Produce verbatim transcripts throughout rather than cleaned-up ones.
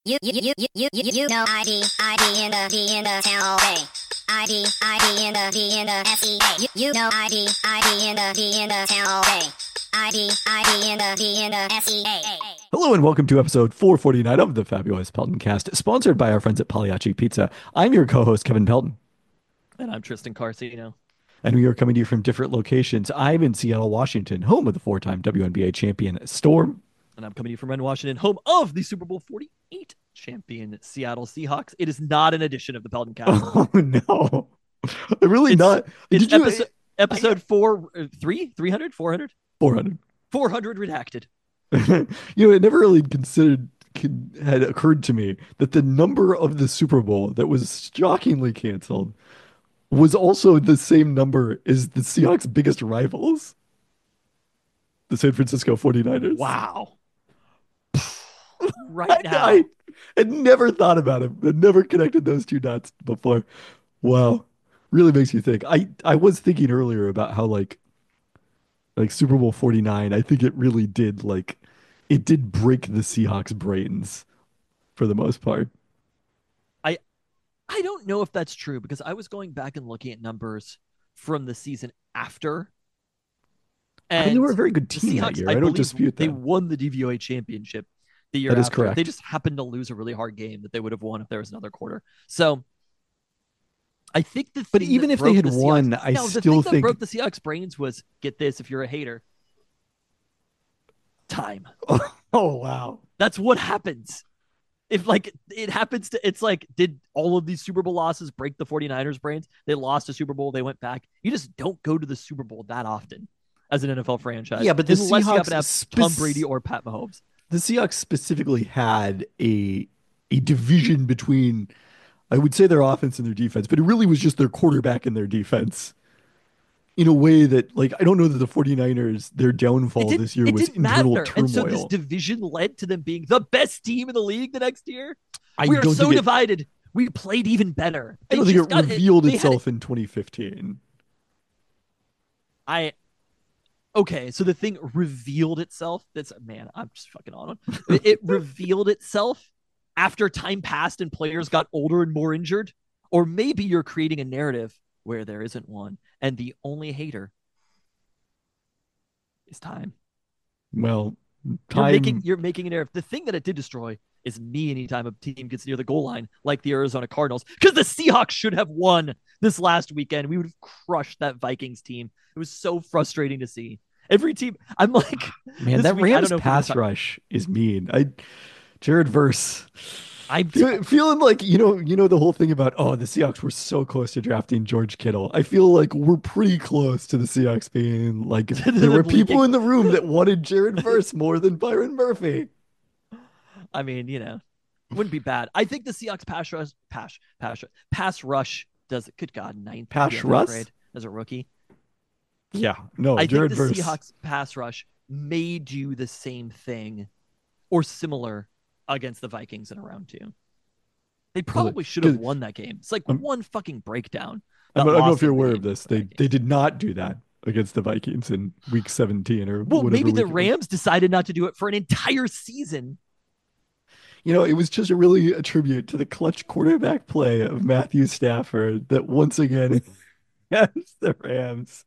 You you you you you you you know I D I D in the D in the town all day. I D I D in the D in the S E A. You you know I D I D in the D in the town all day. I D I D in the D in the S E A. Hello and welcome to episode four forty-nine of the Fabulous Pelton Cast, sponsored by our friends at Pagliacci Pizza. I'm your co-host, Kevin Pelton. And I'm Tristan Carcino. And we are coming to you from different locations. I'm in Seattle, Washington, home of the four-time W N B A champion Storm. And I'm coming to you from Renton, Washington, home of the Super Bowl forty-eight champion Seattle Seahawks. It is not an edition of the Pelton Cast. Oh, no. Really it's, not. It's Did you, episode, episode I, four, uh, three, three hundred, four hundred? four hundred. four hundred redacted. You know, it never really considered had occurred to me that the number of the Super Bowl that was shockingly canceled was also the same number as the Seahawks' biggest rivals, the San Francisco forty-niners. Wow. Right now. I, I had never thought about it. I never connected those two dots before. Wow. Really makes you think. I, I was thinking earlier about how like like Super Bowl forty-nine, I think it really did like it did break the Seahawks' brains for the most part. I I don't know if that's true because I was going back and looking at numbers from the season after. And I mean, they were a very good team Seahawks, that year. I, I don't dispute that. They won the D V O A championship the year that is after. correct. They just happened to lose a really hard game that they would have won if there was another quarter. So I think the But even if they had the won, Seahawks, I no, still the thing think that broke the Seahawks' brains was, get this, if you're a hater, time. Oh, oh wow. That's what happens. If like it happens to, it's like, did all of these Super Bowl losses break the forty-niners' brains? They lost a Super Bowl, they went back. You just don't go to the Super Bowl that often as an N F L franchise. Yeah, but the unless Seahawks you happen to have spec- Tom Brady or Pat Mahomes. The Seahawks specifically had a a division between, I would say, their offense and their defense, but it really was just their quarterback and their defense. In a way that, like, I don't know that the forty-niners, their downfall this year was internal matter. turmoil. And so this division led to them being the best team in the league the next year. I we are don't so think it, divided. We played even better. I They don't think just it got- revealed they had itself in twenty fifteen. I okay, so the thing revealed itself. That's man, I'm just fucking on one. It, it revealed itself after time passed and players got older and more injured, or maybe you're creating a narrative where there isn't one, and the only hater is time. Well, You're time. making you're making an narrative. The thing that it did destroy is me anytime a team gets near the goal line, like the Arizona Cardinals, because the Seahawks should have won this last weekend. We would have crushed that Vikings team. It was so frustrating to see. Every team, I'm like, Man, this that week, I Rams don't know if we're pass gonna talk- rush is mean. I, Jared Verse. I'm Fe- feeling like you know you know the whole thing about, oh, the Seahawks were so close to drafting George Kittle. I feel like we're pretty close to the Seahawks being like there were people in the room that wanted Jared Verse more than Byron Murphy. I mean, you know, wouldn't be bad. I think the Seahawks pass rush, pass, pass, pass rush does it. Good God, ninth Pass rush grade as a rookie. Yeah, no, I Jared think the Verse. Seahawks pass rush may do the same thing or similar against the Vikings in round two. They probably should have won that game. It's like I'm, one fucking breakdown. I don't know if you're aware of this. They they did not do that against the Vikings in week seventeen or well, maybe the week Rams decided not to do it for an entire season. You know, it was just a really a tribute to the clutch quarterback play of Matthew Stafford that once again has the Rams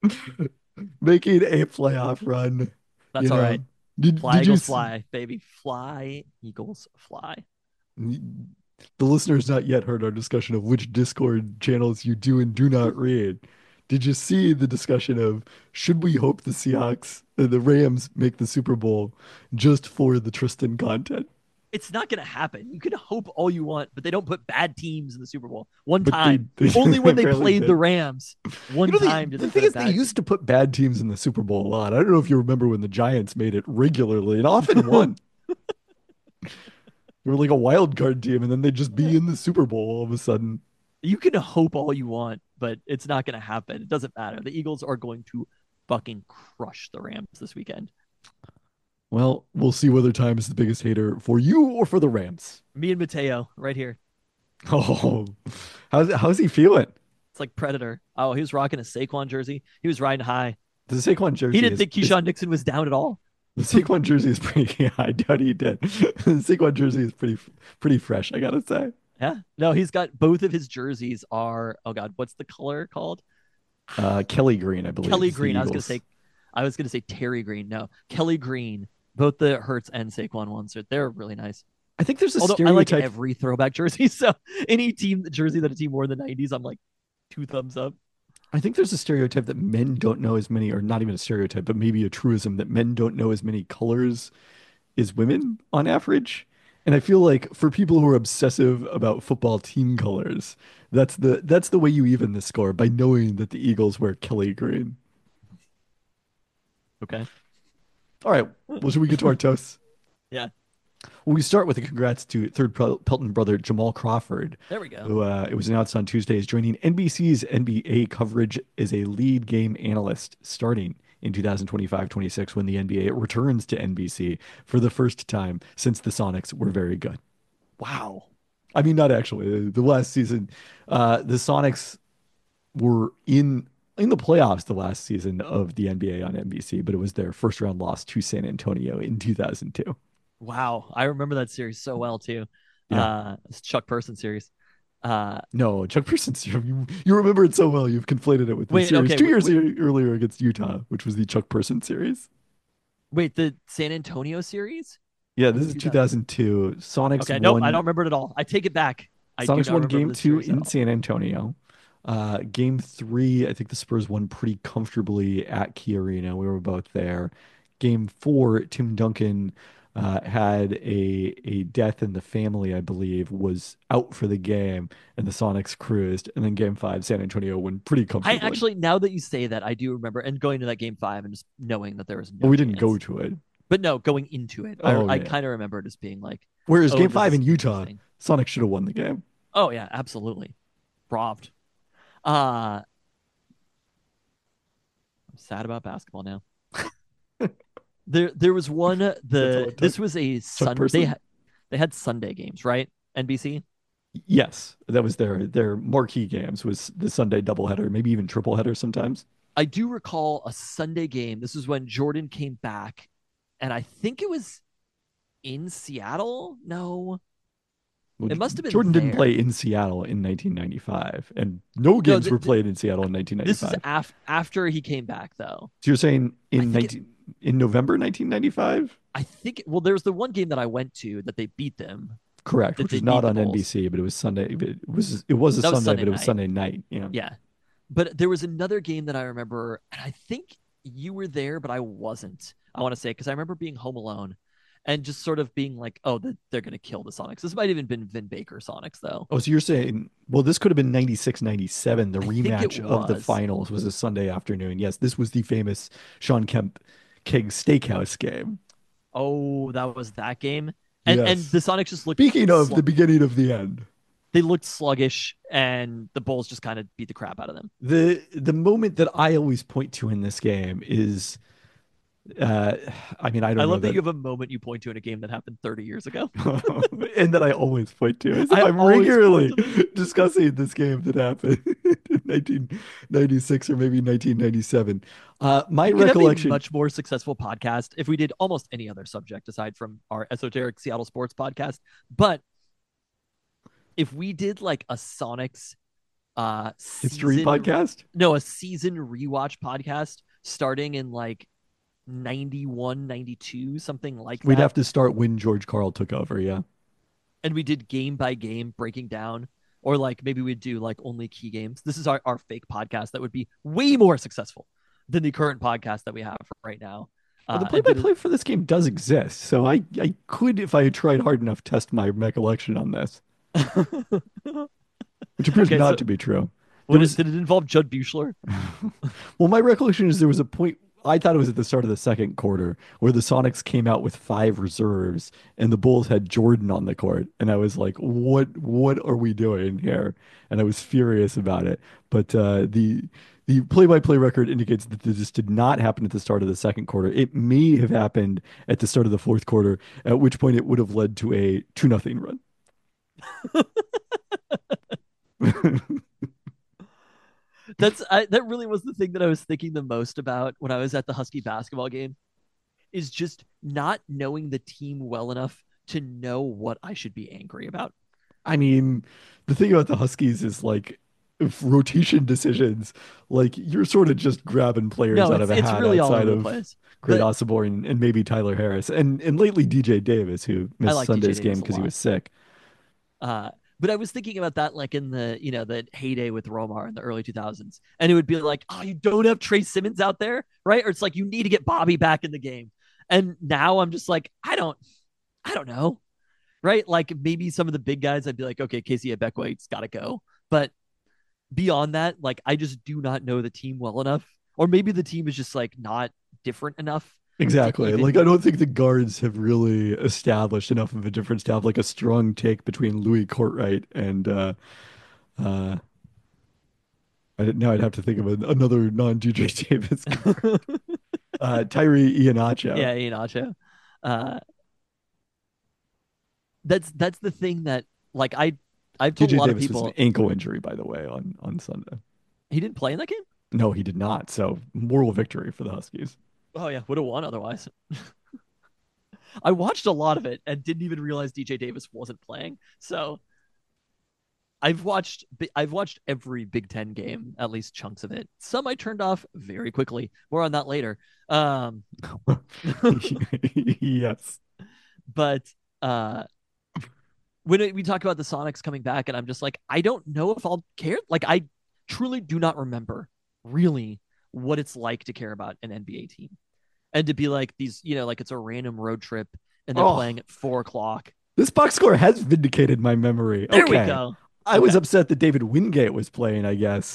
making a playoff run. That's you know. all right. Did, fly did Eagles you fly, baby. Fly Eagles fly. The listeners not yet heard our discussion of which Discord channels you do and do not read. Did you see the discussion of should we hope the Seahawks, uh, the Rams make the Super Bowl just for the Tristan content? It's not going to happen. You can hope all you want, but they don't put bad teams in the Super Bowl. One But time. they- they- Only when they they rarely played did. the Rams. One You know, the- time did the, they thing put a is, they bad used to put bad teams in the Super Bowl a lot. I don't know if you remember when the Giants made it regularly and often won. They were like a wild card team, and then they'd just be in the Super Bowl all of a sudden. You can hope all you want, but it's not going to happen. It doesn't matter. The Eagles are going to fucking crush the Rams this weekend. Well, we'll see whether time is the biggest hater for you or for the Rams. Me and Mateo right here. Oh, how's how's he feeling? It's like Predator. Oh, he was rocking a Saquon jersey. He was riding high. The Saquon jersey. He didn't is, think is- Keyshawn Nixon was down at all. The Saquon jersey is pretty. Yeah, I doubt he did. The Saquon jersey is pretty pretty fresh, I gotta say. Yeah. No, he's got both of his jerseys are, oh God, what's the color called? Uh, Kelly Green, I believe, Kelly is the Green. I was gonna Eagles. say I was gonna say Terry Green. No, Kelly Green. Both the Hertz and Saquon ones are they're really nice. I think there's a Although I like stereotype. every throwback jersey, so any team jersey that a team wore in the nineties, I'm like two thumbs up. I think there's a stereotype that men don't know as many, or not even a stereotype, but maybe a truism that men don't know as many colors as women on average. And I feel like for people who are obsessive about football team colors, that's the that's the way you even the score by knowing that the Eagles wear Kelly green. Okay. All right, well, should we get to our toasts? Yeah. Well, we start with a congrats to third Pel- Pelton brother Jamal Crawford, There we go. who uh, it was announced on Tuesday is joining N B C's N B A coverage as a lead game analyst starting in two thousand twenty-five twenty-six when the N B A returns to N B C for the first time since the Sonics were very good. Wow. I mean, not actually. The last season, uh, the Sonics were in in the playoffs the last season of the N B A on N B C, but it was their first round loss to San Antonio in two thousand two. Wow. I remember that series so well too. Yeah. Uh it's Chuck Person series. Uh No, Chuck Person's you you remember it so well. You've conflated it with the wait, series okay, two wait, years wait, e- earlier against Utah, which was the Chuck Person series. wait, the San Antonio series? Yeah, Or this the is two thousand? two thousand two. Sonics Okay, nope, I don't won. remember it at all. I take it back. I do Sonics not won remember game this two series at in all. San Antonio. Uh, game three, I think the Spurs won pretty comfortably at Key Arena. We were both there. Game four, Tim Duncan uh, had a a death in the family, I believe, was out for the game, and the Sonics cruised. And then game five, San Antonio won pretty I comfortably. actually, now that you say that, I do remember and going to that game five and just knowing that there was But no we didn't go chance. to it. But no, going into it, I Oh I yeah. kind of remember it as being like, Whereas oh, game this five is in Utah, interesting. Sonics should have won the game. Oh yeah, absolutely. Braved. Uh I'm sad about basketball now. There there was one That's all the it this took. was a Chuck sun they Person? had they had Sunday games, right? N B C. Yes, that was their their marquee games was the Sunday doubleheader, maybe even triple header sometimes. I do recall a Sunday game. This is when Jordan came back, and I think it was in Seattle. No, Well, it must have been Jordan didn't play there. in Seattle in nineteen ninety-five, and no No, games th- were th- played in Seattle in this is nineteen ninety-five. af- after he came back, though. So you're saying I in think it. nineteen in November nineteen ninety-five? I think. Well, there was the one game that I went to that they beat them. Correct, That which they was beat not the on Bulls. N B C, but it was Sunday. It was it was a That was Sunday, Sunday but it was night. Sunday night. Yeah. Yeah, but there was another game that I remember, and I think you were there, but I wasn't. I want to say because I remember being home alone and just sort of being like, "Oh, they're going to kill the Sonics." This might have even been Vin Baker Sonics, though. Oh, so you're saying, well, this could have been ninety-six ninety-seven. The I think it rematch of the was. finals was a Sunday afternoon. Yes, this was the famous Sean Kemp Keg Steakhouse game. Oh, that was that game. And and Yes. the Sonics just looked Speaking of slu- the beginning of the end, they looked sluggish, and the Bulls just kind of beat the crap out of them. the the moment that I always point to in this game is, uh, I mean, I I don't know love that that, you have a moment you point to in a game that happened thirty years ago. and that I always point to is I I'm always regularly point to this. discussing this game that happened in nineteen ninety-six or maybe nineteen ninety-seven. Uh, my We could have a recollection. much more successful podcast if we did almost any other subject aside from our esoteric Seattle sports podcast. But if we did like a Sonics uh History season podcast. no, a season rewatch podcast starting in like ninety-one, ninety-two, something like We'd that. have to start when George Carl took over. Yeah. And we did game by game breaking down, or like maybe we'd do like only key games. This is our, our fake podcast that would be way more successful than the current podcast that we have right now. Well, the Uh, and did play-by-play for this game does exist, so I I could, if I had tried hard enough, test my recollection on this, it... which appears okay, not so to be true. There what is, was did it involve Judd Buechler? well, my recollection is there was a point I thought it was at the start of the second quarter where the Sonics came out with five reserves and the Bulls had Jordan on the court, and I was like, "What? What are we doing here?" And I was furious about it. But uh, the the play-by-play record indicates that this did not happen at the start of the second quarter. It may have happened at the start of the fourth quarter, at which point it would have led to a two nothing run. That's I, that really was the thing that I was thinking the most about when I was at the Husky basketball game. is just not knowing the team well enough to know what I should be angry about. I mean, the thing about the Huskies is like if rotation decisions, like you're sort of just grabbing players No, out of it's a it's hat really all outside over the of place. Great But Osborne and maybe Tyler Harris and and lately D J Davis, who I missed like D J Sunday's game Davis a because he lot. was sick. Uh, but I was thinking about that like in the, you know, the heyday with Romar in the early two thousands. And it would be like, oh, you don't have Trey Simmons out there, right? Or it's like you need to get Bobby back in the game. And now I'm just like, I don't, I don't know, right? Like maybe some of the big guys, I'd be like, okay, Casey Ebekwe's got to go. But beyond that, like I just do not know the team well enough. Or maybe the team is just like not different enough to Exactly. even. Like I don't think the guards have really established enough of a difference to have like a strong take between Louis Courtwright and uh uh I didn't now I'd have to think of an, another non-D J Davis guard. Uh Tyree Iheanacho. Yeah, Ian Acho. Uh, that's that's the thing that like I I've told a D J lot of Davis was an people ankle injury, by the way, on on Sunday. he didn't play in that game. No, he did not. So moral victory for the Huskies. Oh yeah, would have won otherwise. I watched a lot of it and didn't even realize D J Davis wasn't playing. So I've watched I've watched every Big Ten game, at least chunks of it. Some I turned off very quickly. More on that later. Um, Yes. but uh, when it, we talk about the Sonics coming back, and I'm just like, I don't know if I'll care. Like, I truly do not remember really what it's like to care about an N B A team and to be like these, you know, like it's a random road trip and they're Oh, playing at four o'clock. this box score has vindicated my memory. There we Okay. go. I was Okay. upset that David Wingate was playing, I guess.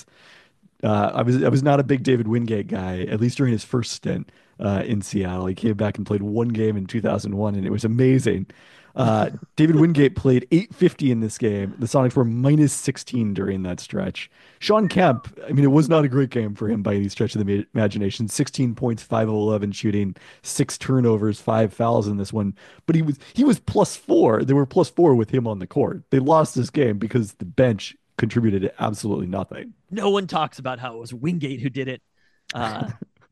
Uh, I was I was not a big David Wingate guy, at least during his first stint uh, in Seattle. He came back and played one game in two thousand one, and it was amazing. Uh, David Wingate played eight fifty in this game. The Sonics were minus sixteen during that stretch. Sean Kemp, I mean, it was not a great game for him by any stretch of the ma- imagination. sixteen points, five of eleven shooting, six turnovers, five fouls in this one. But he was he was plus four. They were plus four with him on the court. They lost this game because the bench contributed absolutely nothing. No one talks about how it was Wingate who did it. Uh,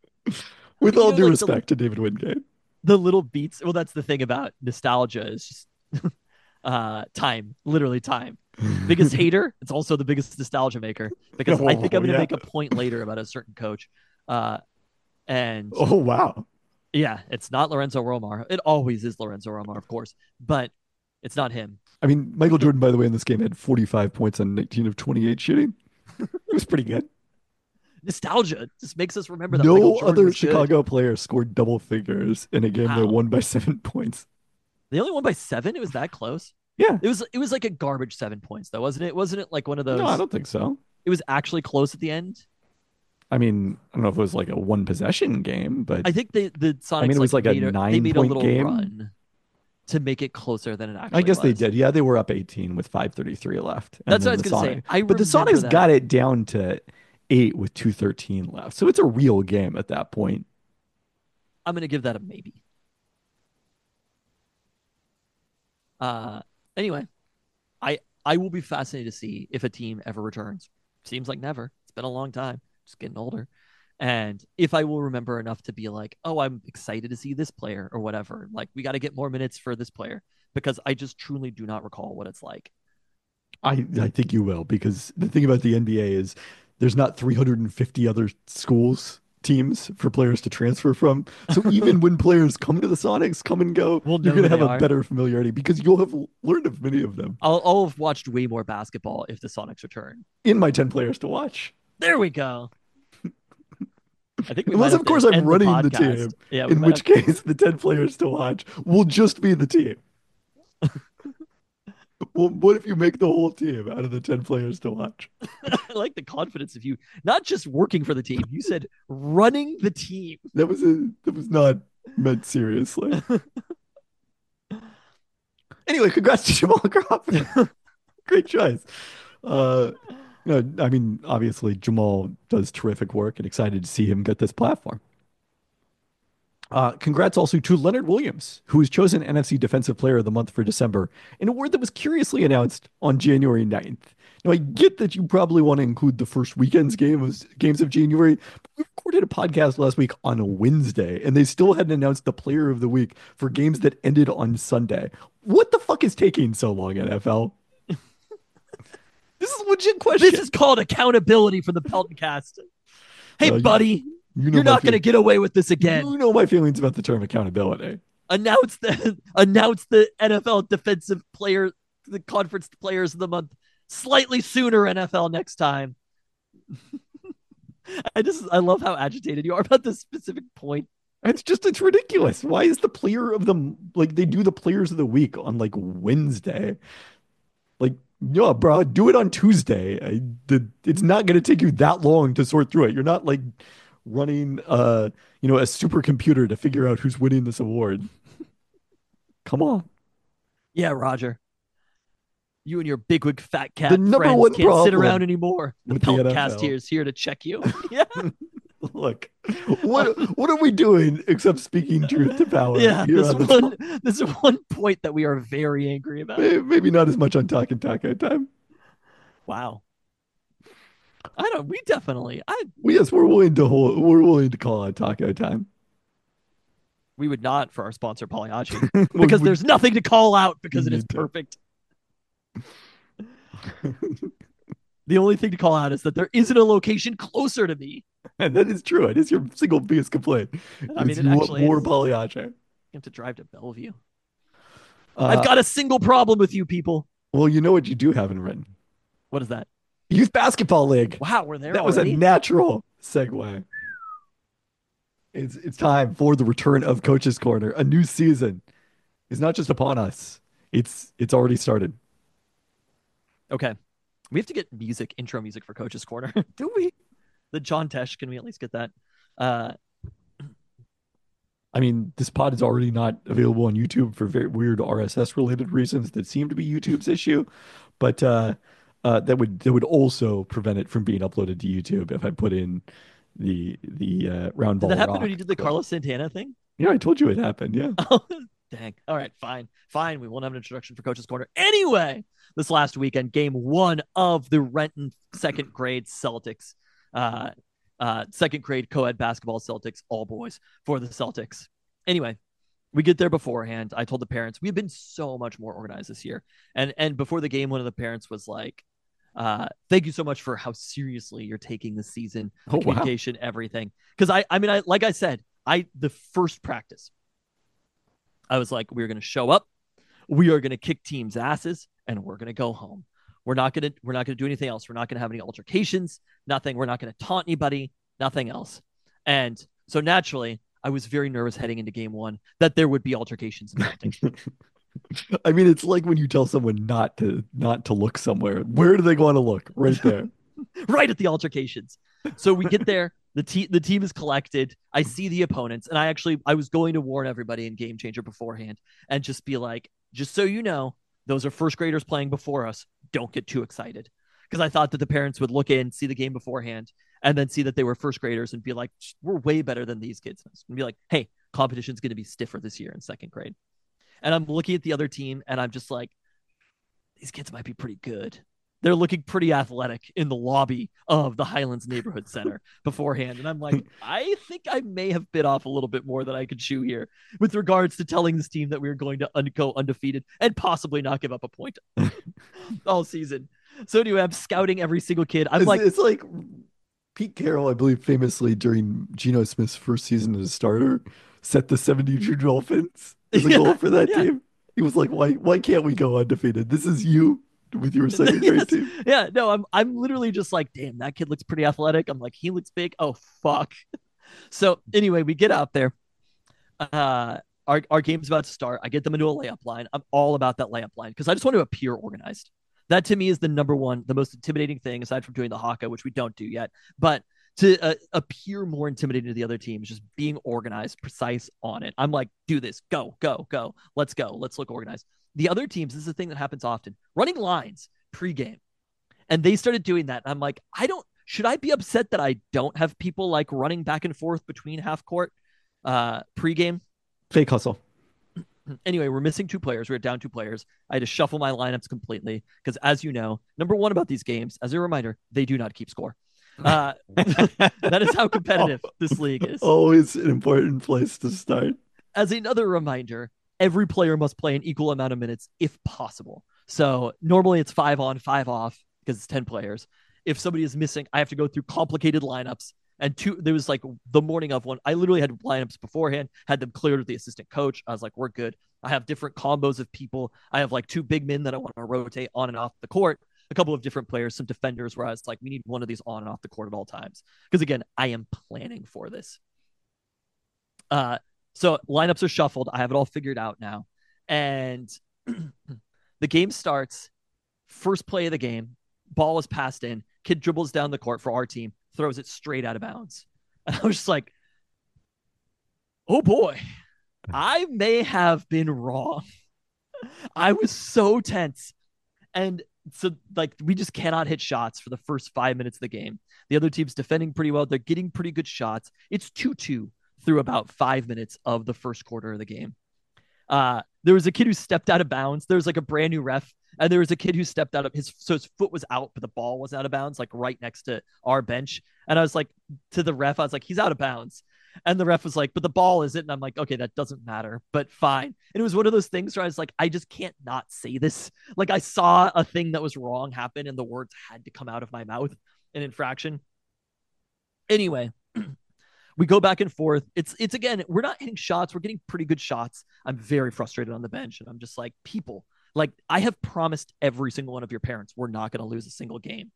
With you all know, due like respect to David Wingate. the little beats. Well, that's the thing about nostalgia is just uh, time, literally time. Biggest hater, it's also the biggest nostalgia maker because I think Oh, I'm going to yeah. make a point later about a certain coach. Uh, and Oh, wow. yeah, it's not Lorenzo Romar. It always is Lorenzo Romar, of course, but it's not him. I mean, Michael Jordan, by the way, in this game had forty-five points on nineteen of twenty-eight shooting. It was pretty good. Nostalgia just makes us remember that Michael No Jordan other was good. Chicago player scored double figures in a game that Wow. won by seven points. They only won by seven. It was that close. Yeah. It was it was like a garbage seven points though, wasn't it? Wasn't it like one of those? No, I don't think so. It was actually close at the end. I mean, I don't know if it was like a one possession game, but I think they the Sonics. I mean, it was like a made they nine made a point little game. run to make it closer than it actually. I guess they was. did. Yeah, they were up eighteen with five thirty-three left. And That's what I then was the gonna say. Sonic- I but the remember Sonics that. got it down to eight with two thirteen left. So it's a real game at that point. I'm gonna give that a maybe. Uh, anyway, I I will be fascinated to see if a team ever returns. Seems like never. It's been a long time. Just getting older. And if I will remember enough to be like, oh, I'm excited to see this player or whatever. Like, we got to get more minutes for this player because I just truly do not recall what it's like. I, I think you will, because the thing about the N B A is there's not three hundred fifty other schools, teams for players to transfer from. So even when players come to the Sonics, come and go, We'll you're know going to who have they a are. better familiarity because you'll have learned of many of them I'll, I'll have watched way more basketball if the Sonics return. in my ten players to watch. There we go. I think we Unless, might have of course, to I'm end running the podcast. team, Yeah, we in might which have- case the ten players to watch will just be the team. Well, what if you make the whole team out of the ten players to watch? I like the confidence of you, not just working for the team. You said running the team. That was a that was not meant seriously. Anyway, congrats to Jamal Crawford. Great choice. Uh, no, I mean, obviously Jamal does terrific work, and excited to see him get this platform. Uh, congrats also to Leonard Williams, who was chosen N F C Defensive Player of the Month for December, an award that was curiously announced on January ninth. Now, I get that you probably want to include the first weekend's game of, games of January, but we recorded a podcast last week on a Wednesday, and they still hadn't announced the player of the week for games that ended on Sunday. What the fuck is taking so long, N F L? This is a legit question. This is called accountability for the Pelton Cast. Hey, Uh, you- buddy, You know you're my not going to feel- get away with this again. You know my feelings about the term accountability. Announce the announce the N F L defensive player, the conference players of the month slightly sooner. N F L next time. I just I love how agitated you are about this specific point. It's just it's ridiculous. Why is the player of the like they do the players of the week on like Wednesday? Like, yeah, bro, do it on Tuesday. I, the, it's not going to take you that long to sort through it. You're not like running uh, you know, a supercomputer to figure out who's winning this award. Come on. Yeah, Roger. You and your bigwig fat cat The number friends one can't sit problem around anymore. The with the Pelton N F Cast L. here is here to check you. Yeah. Look, what what are we doing except speaking truth to power? Yeah, here this on the one, this is one point that we are very angry about. May- Maybe not as much on Talking Taco Time. Wow. I don't. We definitely. I. Well, yes, we're willing to hold. We're willing to call out Taco Time We would not for our sponsor Pagliacci Well, because we- there's nothing to call out because it We is need to. perfect. The only thing to call out is that there isn't a location closer to me. And that is true. It is your single biggest complaint. I mean, is it you want actually more is. Pagliacci. You have to drive to Bellevue. Uh, I've got a single problem with you people. Well, you know what you do have in written? What is that? Youth Basketball League. Wow, we're there That was a already? natural segue. It's it's time for the return of Coach's Corner. A new season is not just upon us. It's it's already started. Okay. We have to get music, intro music for Coach's Corner. Do we? The John Tesh, can we at least get that? Uh, I mean, this pod is already not available on YouTube for very weird R S S related reasons that seem to be YouTube's issue, but uh, uh, that would that would also prevent it from being uploaded to YouTube if I put in the the uh, round did ball. that happen rock. when you did the So- Carlos Santana thing? Yeah, I told you it happened. Yeah. Oh, dang. All right, fine. Fine. We won't have an introduction for Coach's Corner. Anyway, this last weekend, game one of the Renton second grade Celtics, uh, uh, second grade co-ed basketball Celtics, all boys for the Celtics. Anyway, we get there beforehand. I told the parents we've been so much more organized this year. And and before the game, one of the parents was like, uh, thank you so much for how seriously you're taking the season, the Oh, wow. communication, everything. Because I, I mean, I like I said, I the first practice, I was like, we're gonna show up, we are gonna kick teams' asses, and we're gonna go home. We're not gonna we're not gonna do anything else. We're not gonna have any altercations, nothing. We're not gonna taunt anybody, nothing else. And so naturally, I was very nervous heading into game one that there would be altercations and taunting. I mean, it's like when you tell someone not to not to look somewhere. Where do they want to look? Right there. Right at the altercations. So we get there. The team the team is collected. I see the opponents, and I actually I was going to warn everybody in Game Changer beforehand and just be like, just so you know, those are first graders playing before us. Don't get too excited, because I thought that the parents would look in, see the game beforehand, and then see that they were first graders and be like, we're way better than these kids. And be like, hey, competition's going to be stiffer this year in second grade. And I'm looking at the other team, and I'm just like, these kids might be pretty good. They're looking pretty athletic in the lobby of the Highlands Neighborhood Center beforehand. And I'm like, I think I may have bit off a little bit more than I could chew here with regards to telling this team that we were going to un- go undefeated and possibly not give up a point all season. So anyway, I'm scouting every single kid. I'm it's, like, it's like Pete Carroll, I believe, famously during Geno Smith's first season as a starter, set the seventy-two Dolphins as a Yeah, goal for that yeah. team. He was like, "Why? Why can't we go undefeated? This is you with your second grade Yes. team." yeah, no, I'm I'm literally just like, damn, that kid looks pretty athletic. I'm like, he looks big. Oh fuck. So anyway, we get out there. Uh our, our game's about to start. I get them into a layup line. I'm all about that layup line because I just want to appear organized. That to me is the number one, the most intimidating thing aside from doing the haka, which we don't do yet. But to uh, appear more intimidating to the other team is just being organized, precise on it. I'm like, do this, go, go, go. Let's go. Let's look organized. The other teams, this is a thing that happens often, running lines pregame. And they started doing that. I'm like, I don't, should I be upset that I don't have people like running back and forth between half court uh, pregame? Fake hustle. Anyway, we're missing two players. We're down two players. I had to shuffle my lineups completely because, as you know, number one about these games, as a reminder, they do not keep score. Uh, that is how competitive this league is. Always an important place to start. As another reminder, every player must play an equal amount of minutes if possible. So normally it's five on, five off because it's ten players. If somebody is missing, I have to go through complicated lineups. And two, there was like the morning of one. I literally had lineups beforehand, had them cleared with the assistant coach. I was like, we're good. I have different combos of people. I have like two big men that I want to rotate on and off the court, a couple of different players, some defenders where I was like, we need one of these on and off the court at all times. Because again, I am planning for this. Uh, so lineups are shuffled. I have it all figured out now. And the game starts. First play of the game, ball is passed in. Kid dribbles down the court for our team, throws it straight out of bounds. And I was just like, oh boy, I may have been wrong. I was so tense. And so, like, we just cannot hit shots for the first five minutes of the game. The other team's defending pretty well. They're getting pretty good shots. It's two two through about five minutes of the first quarter of the game. Uh, there was a kid who stepped out of bounds. There was like a brand new ref. And there was a kid who stepped out of his, so his foot was out, but the ball was out of bounds, like right next to our bench. And I was like, to the ref, I was like, he's out of bounds. And the ref was like, but the ball isn't. And I'm like, okay, that doesn't matter, but fine. And it was one of those things where I was like, I just can't not say this. Like I saw a thing that was wrong happen and the words had to come out of my mouth, an infraction. Anyway, we go back and forth. It's, it's again, we're not hitting shots. We're getting pretty good shots. I'm very frustrated on the bench. And I'm just like, people, like I have promised every single one of your parents, we're not going to lose a single game.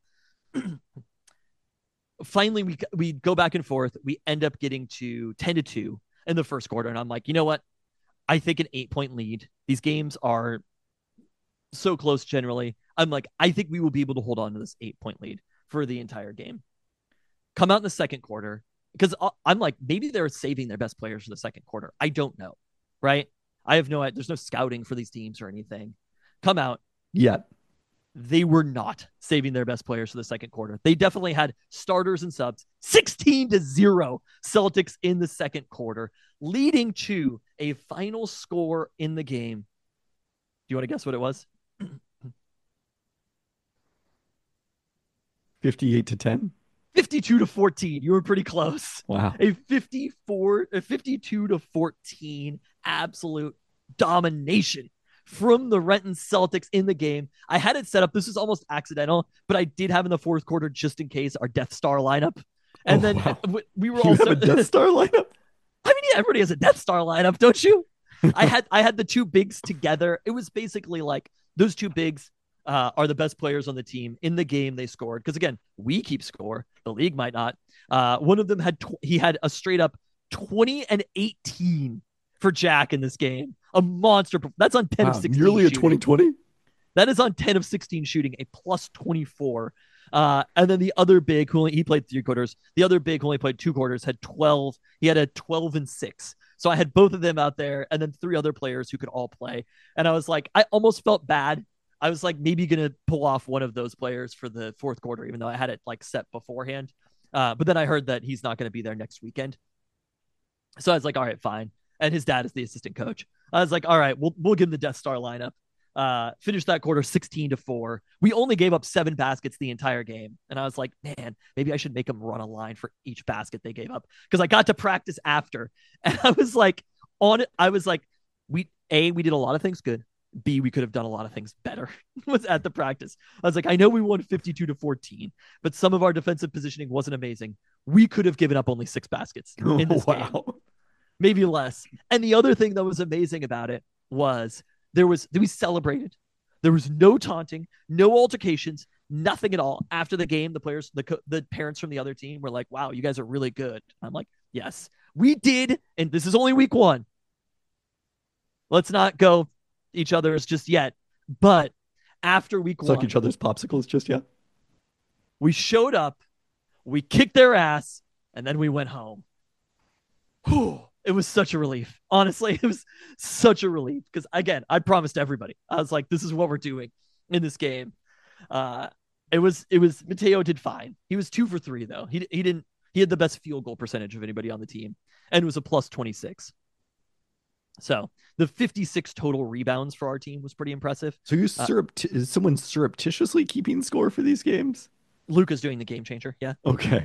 Finally, we we go back and forth. We end up getting to ten to two in the first quarter. And I'm like, you know what? I think an eight point lead. These games are so close generally. I'm like, I think we will be able to hold on to this eight point lead for the entire game. Come out in the second quarter because I'm like, maybe they're saving their best players for the second quarter. I don't know. Right. I have no, there's no scouting for these teams or anything. Come out. Yeah. They were not saving their best players for the second quarter. They definitely had starters and subs. sixteen to zero Celtics in the second quarter, leading to a final score in the game. Do you want to guess what it was? fifty-eight to ten. fifty-two to fourteen. You were pretty close. Wow. A fifty-four, a fifty-two to fourteen absolute domination from the Renton Celtics in the game. I had it set up. This was almost accidental, but I did have in the fourth quarter, just in case, our Death Star lineup. And oh, then wow. we were you also have a Death Star lineup. I mean, yeah, everybody has a Death Star lineup, don't you? I had I had the two bigs together. It was basically like those two bigs uh, are the best players on the team. In the game, they scored because again, we keep score. The league might not. Uh, one of them had tw- he had a straight up twenty and eighteen for Jack in this game. A monster. That's on ten wow, of sixteen. Nearly shooting. a twenty twenty. That is on ten of sixteen shooting, a plus twenty-four. Uh, and then the other big, who only, he played three quarters. The other big, who only played two quarters, had twelve. He had a twelve and six. So I had both of them out there, and then three other players who could all play. And I was like, I almost felt bad. I was like, maybe gonna pull off one of those players for the fourth quarter, even though I had it like set beforehand. Uh, but then I heard that he's not going to be there next weekend. So I was like, all right, fine. And his dad is the assistant coach. I was like, all right, we'll we'll give him the Death Star lineup. Uh, finished that quarter sixteen to four. We only gave up seven baskets the entire game. And I was like, man, maybe I should make them run a line for each basket they gave up. Because I got to practice after. And I was like, on it, I was like, we A, we did a lot of things good. B, we could have done a lot of things better. Was at the practice. I was like, I know we won fifty-two to fourteen, but some of our defensive positioning wasn't amazing. We could have given up only six baskets in this wow. game. Maybe less. And the other thing that was amazing about it was there was, we celebrated. There was no taunting, no altercations, nothing at all. After the game, the players, the the parents from the other team were like, wow, you guys are really good. I'm like, yes, we did. And this is only week one. Let's not go each other's just yet. But after week Suck one, each other's popsicles just yet. We showed up, we kicked their ass, and then we went home. Whew. It was such a relief. Honestly, it was such a relief because, again, I promised everybody. I was like, this is what we're doing in this game. Uh, it was, it was, Mateo did fine. He was two for three, though. He, he didn't, he had the best field goal percentage of anybody on the team, and it was a plus twenty-six. So the fifty-six total rebounds for our team was pretty impressive. So you surrept- uh, is someone surreptitiously keeping score for these games? Luca's doing the game changer. Yeah. Okay.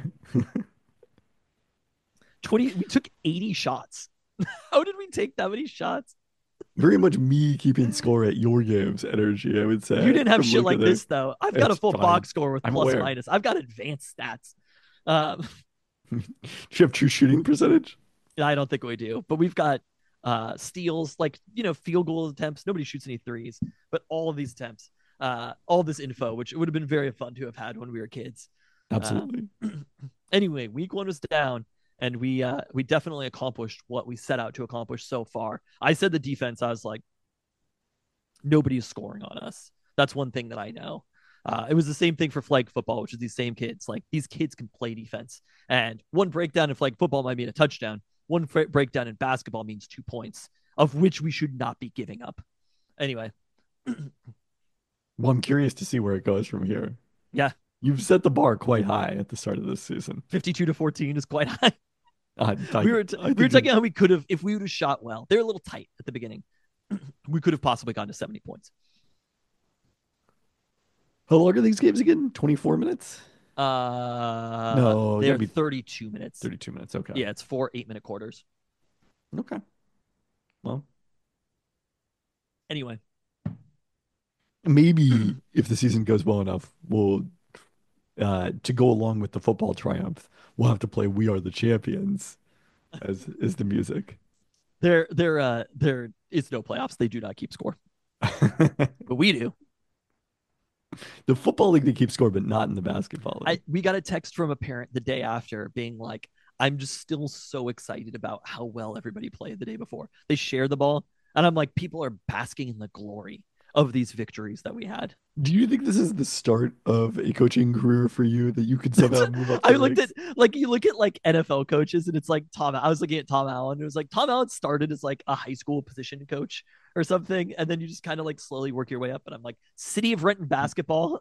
twenty we took eighty shots. How did we take that many shots? Very much me keeping score at your games energy, I would say. You didn't have from shit Luka like there. this though. I've got It's a full fine. box score with I'm plus aware. minus. I've got advanced stats. Um, Do you have true shooting percentage? I don't think we do, but we've got uh, steals, like, you know, field goal attempts. Nobody shoots any threes, but all of these attempts, uh, all this info, which it would have been very fun to have had when we were kids. Absolutely. Uh, anyway, week one was down, and we uh, we definitely accomplished what we set out to accomplish so far. I said the defense, I was like, nobody's scoring on us. That's one thing that I know. Uh, it was the same thing for flag football, which is these same kids. Like, these kids can play defense, and one breakdown in flag football might mean a touchdown. One fr- breakdown in basketball means two points, of which we should not be giving up. Anyway. Well, I'm curious to see where it goes from here. Yeah. You've set the bar quite high at the start of this season. fifty-two to fourteen is quite high. Uh, I, we were, t- I we were think talking how we could have, if we would have shot well, they're a little tight at the beginning. We could have possibly gone to seventy points. How long are these games again? twenty-four minutes? Uh, No, it they're gotta be thirty-two minutes. thirty-two minutes. Okay. Yeah, it's four eight-minute quarters. Okay. Well, Anyway, maybe if the season goes well enough, we'll uh to go along with the football triumph, we'll have to play "We Are the Champions" as is the music. there, there, uh, there is no playoffs. They do not keep score, but we do. The football league they keep score, but not in the basketball league. I we got a text from a parent the day after, being like, "I'm just still so excited about how well everybody played the day before. They shared the ball, and I'm like, people are basking in the glory of these victories that we had." Do you think this is the start of a coaching career for you that you could somehow move up? I the looked ranks? at, like, you look at like N F L coaches, and it's like Tom. I was looking at Tom Allen. It was like Tom Allen started as like a high school position coach or something, and then you just kind of like slowly work your way up. And I'm like, City of Renton basketball.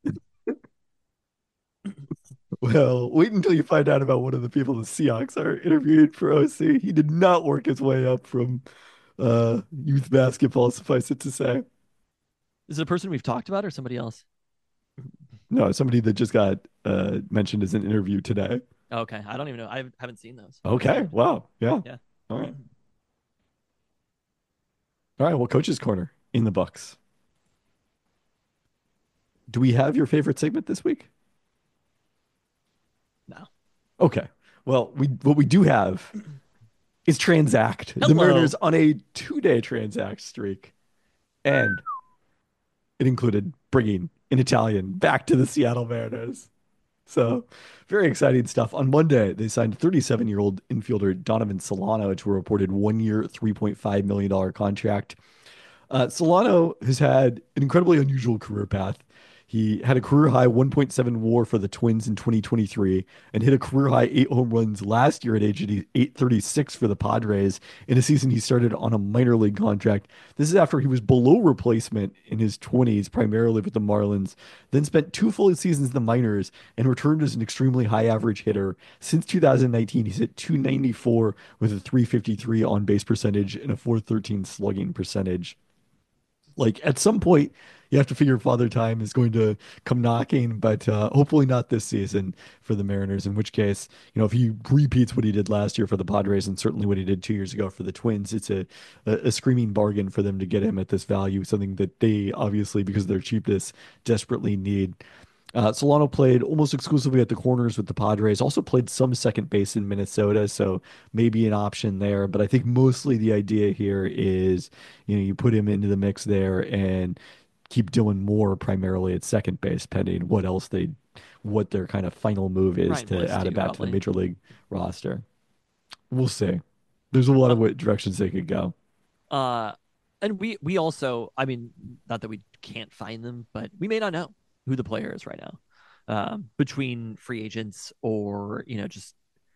Well, wait until you find out about one of the people the Seahawks are interviewing for O C. He did not work his way up from uh, youth basketball, suffice it to say. Is it a person we've talked about or somebody else? No, somebody that just got uh, mentioned as an interview today. Okay, I don't even know. I haven't seen those. Okay, wow, yeah, Yeah. all right, all right. Well, Coach's Corner in the Bucks. Do we have your favorite segment this week? No. Okay. Well, we what we do have is Transact. The Hello. Mariners on a two-day Transact streak, and it included bringing an Italian back to the Seattle Mariners. So, very exciting stuff. On Monday, they signed thirty-seven-year-old infielder Donovan Solano to a reported one-year, three point five million dollars contract. Uh, Solano has had an incredibly unusual career path. He had a career high one point seven WAR for the Twins in twenty twenty-three and hit a career high eight home runs last year at age eight thirty-six for the Padres in a season he started on a minor league contract. This is after he was below replacement in his twenties, primarily with the Marlins, then spent two full seasons in the minors and returned as an extremely high average hitter. Since two thousand nineteen, he's hit two ninety-four with a three fifty-three on base percentage and a four thirteen slugging percentage. Like, at some point, you have to figure Father Time is going to come knocking, but uh, hopefully not this season for the Mariners, in which case, you know, if he repeats what he did last year for the Padres and certainly what he did two years ago for the Twins, it's a, a, a screaming bargain for them to get him at this value, something that they obviously, because of their cheapness, desperately need. Uh, Solano played almost exclusively at the corners with the Padres, also played some second base in Minnesota, so maybe an option there. But I think mostly the idea here is, you know, you put him into the mix there and keep Dylan Moore primarily at second base, pending what else they, what their kind of final move is Ryan to Bliss add too, it back to probably. the major league roster. We'll see. There's a lot of what directions they could go. Uh, and we we also, I mean, not that we can't find them, but we may not know who the player is right now. Um, between free agents or, you know, just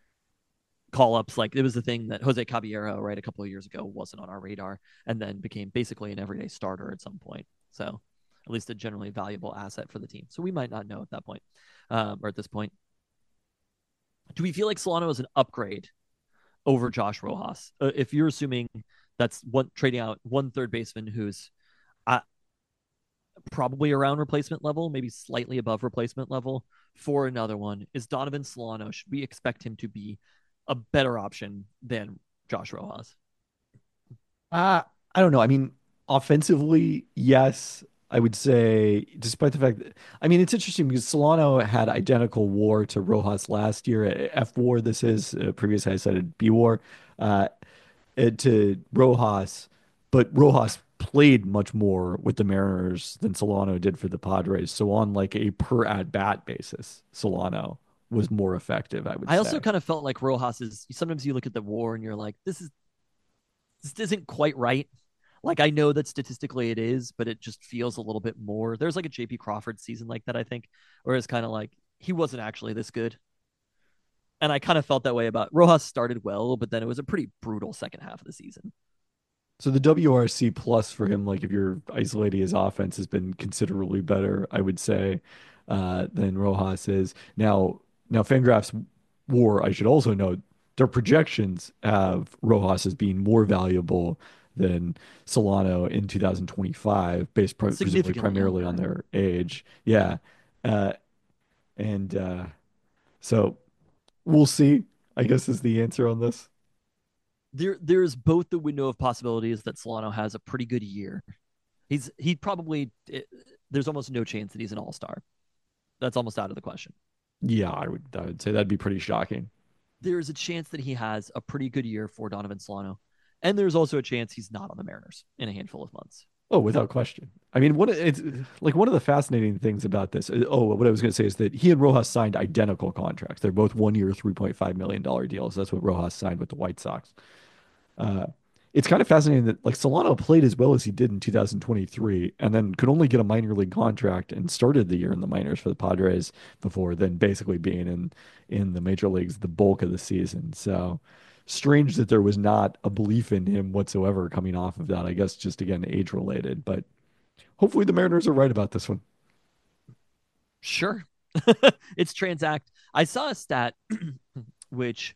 call ups. Like, it was the thing that Jose Caballero, right, a couple of years ago wasn't on our radar and then became basically an everyday starter at some point. So at least a generally valuable asset for the team. So we might not know at that point, um, or at this point. Do we feel like Solano is an upgrade over Josh Rojas? Uh, if you're assuming that's one trading out one third baseman who's, uh, probably around replacement level, maybe slightly above replacement level. For another one is Donovan Solano. Should we expect him to be a better option than Josh Rojas? Uh, I don't know. I mean, offensively, yes, I would say, despite the fact that, I mean, it's interesting because Solano had identical WAR to Rojas last year. uh, F WAR, this is, uh, previously I cited B WAR, uh, uh, to Rojas, but Rojas played much more with the Mariners than Solano did for the Padres. So on like a per at bat basis, Solano was more effective, I would I also say. kind of felt like Rojas is sometimes you look at the WAR and you're like, this is this isn't quite right. Like I know that statistically it is, but it just feels a little bit more. There's like a J P Crawford season like that, I think, where it's kind of like he wasn't actually this good. And I kind of felt that way about Rojas started well, but then it was a pretty brutal second half of the season. So the W R C plus for him, like if you're isolating his offense, has been considerably better, I would say, uh, than Rojas is. Now, now Fangraphs WAR, I should also note, their projections have Rojas as being more valuable than Solano in two thousand twenty-five, based pre presumably Significantly primarily on younger. their age. Yeah. Uh, and uh, so we'll see, I guess is the answer on this. There there's both the window of possibilities that Solano has a pretty good year. He's he probably it, there's almost no chance that he's an all-star. That's almost out of the question. Yeah, I would I would say that'd be pretty shocking. There's a chance that he has a pretty good year for Donovan Solano. And there's also a chance he's not on the Mariners in a handful of months. Oh, without question. I mean, what it's like one of the fascinating things about this. uh, Oh, what I was going to say is that he and Rojas signed identical contracts. They're both one year, three point five million dollar deals. That's what Rojas signed with the White Sox. Uh, it's kind of fascinating that like Solano played as well as he did in two thousand twenty-three and then could only get a minor league contract and started the year in the minors for the Padres before then basically being in in the major leagues the bulk of the season. So strange that there was not a belief in him whatsoever coming off of that. I guess just again age related, but hopefully the Mariners are right about this one. Sure. It's Transact. I saw a stat which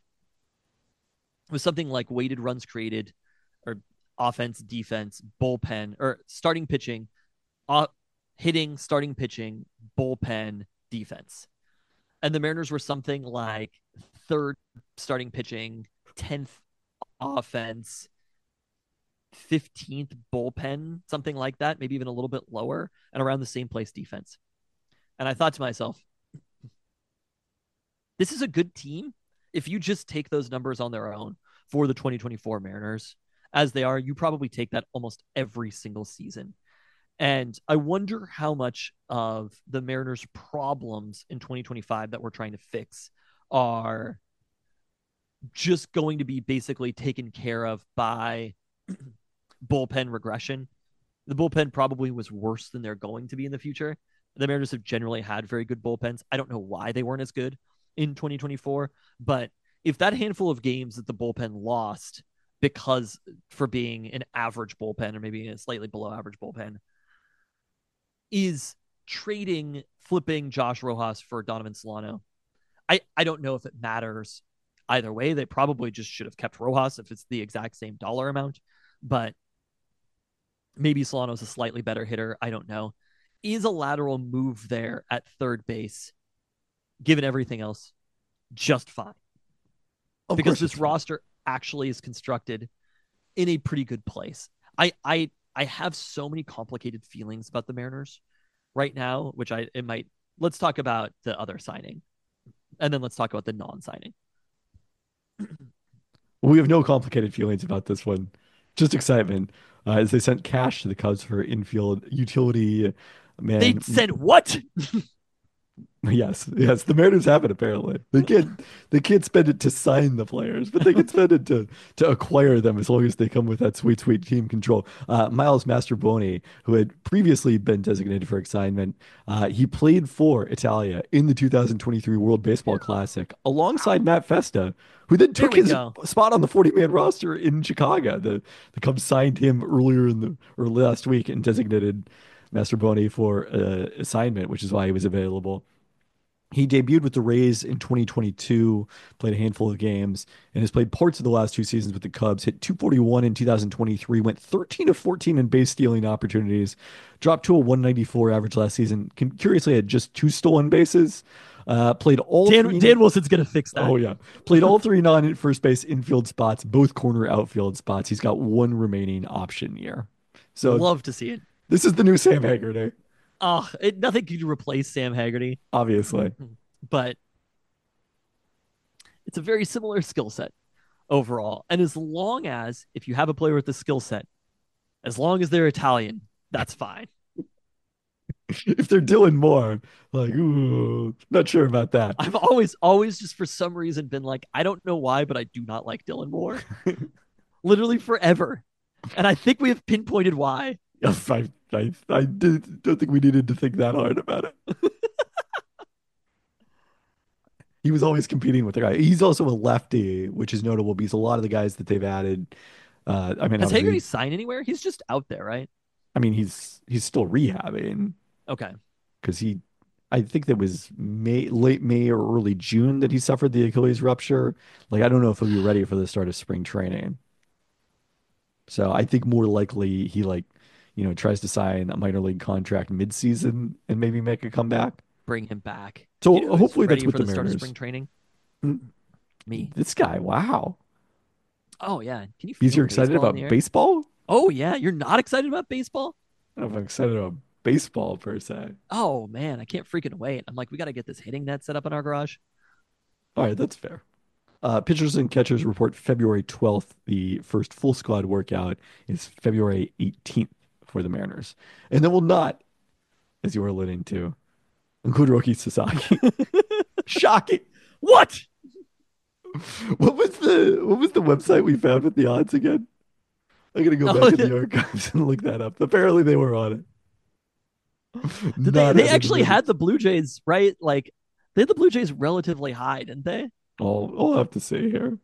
was something like weighted runs created or offense, defense, bullpen, or starting pitching, uh, hitting, starting pitching, bullpen, defense. And the Mariners were something like third starting pitching, tenth offense, fifteenth bullpen, something like that, maybe even a little bit lower, and around the same place defense. And I thought to myself, this is a good team. If you just take those numbers on their own for the twenty twenty-four Mariners as they are, you probably take that almost every single season. And I wonder how much of the Mariners' problems in twenty twenty-five that we're trying to fix are just going to be basically taken care of by bullpen regression. The bullpen probably was worse than they're going to be in the future. The Mariners have generally had very good bullpens. I don't know why they weren't as good in twenty twenty-four, but if that handful of games that the bullpen lost because for being an average bullpen or maybe a slightly below average bullpen is trading, flipping Josh Rojas for Donovan Solano, I, I don't know if it matters either way. They probably just should have kept Rojas if it's the exact same dollar amount, but maybe Solano's a slightly better hitter. I don't know. Is a lateral move there at third base, given everything else, just fine? Of Because course this it's fine. roster actually is constructed in a pretty good place. I I I have so many complicated feelings about the Mariners right now, which I it might let's talk about the other signing and then let's talk about the non-signing. We have no complicated feelings about this one. Just excitement. Uh, as they sent cash to the Cubs for infield utility They man. said what? Yes, yes, the Mariners have it apparently. They can't they can't spend it to sign the players, but they can spend it to to acquire them as long as they come with that sweet, sweet team control. Uh, Miles Mastrobuoni, who had previously been designated for assignment, uh, he played for Italia in the two thousand twenty-three World Baseball Classic alongside Matt Festa, who then There took we his go. spot on the forty-man roster in Chicago. The the Cubs signed him earlier in the or last week and designated Mastrobuoni for uh, assignment, which is why he was available. He debuted with the Rays in twenty twenty-two, played a handful of games, and has played parts of the last two seasons with the Cubs. Hit two forty-one in two thousand twenty-three, went thirteen of fourteen in base stealing opportunities, dropped to a one ninety-four average last season. Con- Curiously, had just two stolen bases. Uh, played all Dan three. Dan Wilson's gonna fix that. Oh yeah, played all three non first base infield spots, both corner outfield spots. He's got one remaining option year. So Love to see it. this is the new Sam Haggerty, Oh, it, nothing could replace Sam Haggerty, obviously. but it's a very similar skill set overall. And as long as if you have a player with the skill set, as long as they're Italian, that's fine. If they're Dylan Moore, like, ooh, not sure about that. I've always, always just for some reason been like, I don't know why, but I do not like Dylan Moore. Literally forever. And I think we have pinpointed why. Yes, I, I, I did, don't think we needed to think that hard about it. He was always competing with the guy. He's also a lefty, which is notable because a lot of the guys that they've added, uh, I mean, Has obviously- Haggerty signed anywhere? He's just out there, right? I mean, he's he's still rehabbing Okay. because he, I think that was May, late May or early June that he suffered the Achilles rupture. Like, I don't know if he'll be ready for the start of spring training. So I think more likely he like, you know, tries to sign a minor league contract mid-season and maybe make a comeback. Bring him back. So You know who's hopefully that's ready with for the the start of Mariners. spring training. Mm. Me. This guy, wow. Oh yeah. Can you? Because feel you're excited baseball in about the air? baseball? Oh yeah. You're not excited about baseball? I don't know if I'm excited about baseball per se. Oh man, I can't freaking wait. I'm like, we got to get this hitting net set up in our garage. All right, that's fair. Uh, pitchers and catchers report February twelfth. The first full squad workout is February eighteenth for the Mariners. And then we'll not, as you were alluding to, include Roki Sasaki. Shocking. What? What was the what was the website we found with the odds again? I'm gonna go Oh, back in the- the archives and look that up. Apparently they were on it. Did they? They actually had the Blue Jays right. Like they had the Blue Jays relatively high, didn't they? I'll, I'll have to say here.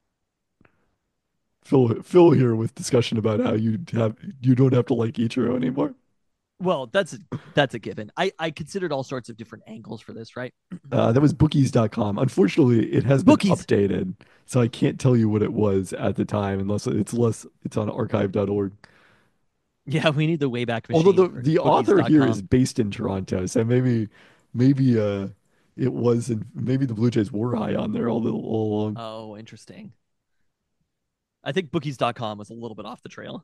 Phil, Phil here with discussion about how you have you don't have to like Ichiro anymore. Well, that's a, that's a given. I I considered all sorts of different angles for this, right? Uh, that was bookies dot com. Unfortunately, it has been Bookies. updated, so I can't tell you what it was at the time unless it's less it's on archive dot org. Yeah, we need the Wayback Machine. Although the, for the author here bookies dot is com. based in Toronto, so maybe maybe uh it was and maybe the Blue Jays were high on there all, the, all along. Oh, interesting. I think bookies dot com was a little bit off the trail.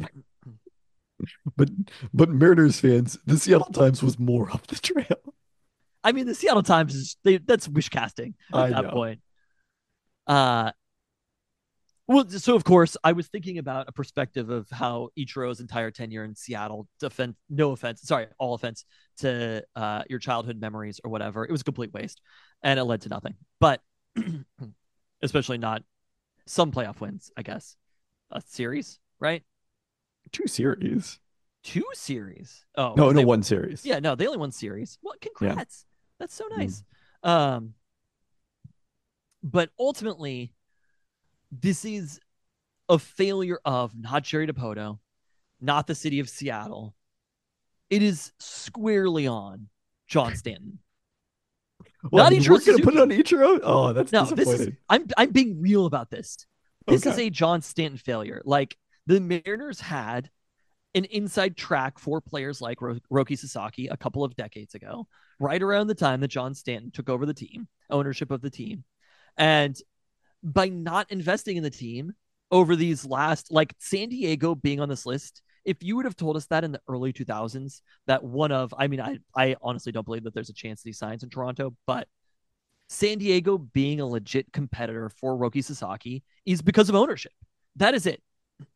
But but Mariners fans, the Seattle Times was more up the trail. I mean, the Seattle Times is they, that's wish casting at I that know. point. Uh, well, so of course, I was thinking about a perspective of how Ichiro's entire tenure in Seattle, defend, no offense, sorry, all offense to uh, your childhood memories or whatever. It was a complete waste, and it led to nothing. But especially not some playoff wins, I guess. A series, right? Two series. Two series. Oh No, no, they- one series. Yeah, no, they only won series. Well, congrats. That's so Mm. nice. Um, but ultimately, this is a failure of not Jerry DePoto, not the city of Seattle. It is squarely on John Stanton. Well, Not you Ichiro weren't gonna Suzuki. put it on Ichiro? Oh, that's No, this disappointing. is I'm I'm being real about this. This is Okay. a John Stanton failure. Like the Mariners had an inside track for players like Ro- Roki Sasaki a couple of decades ago, right around the time that John Stanton took over the team, ownership of the team. And by not investing in the team over these last, like San Diego being on this list, if you would have told us that in the early two thousands, that one of, I mean, I, I honestly don't believe that there's a chance that he signs in Toronto, but San Diego being a legit competitor for Roki Sasaki is because of ownership. That is it.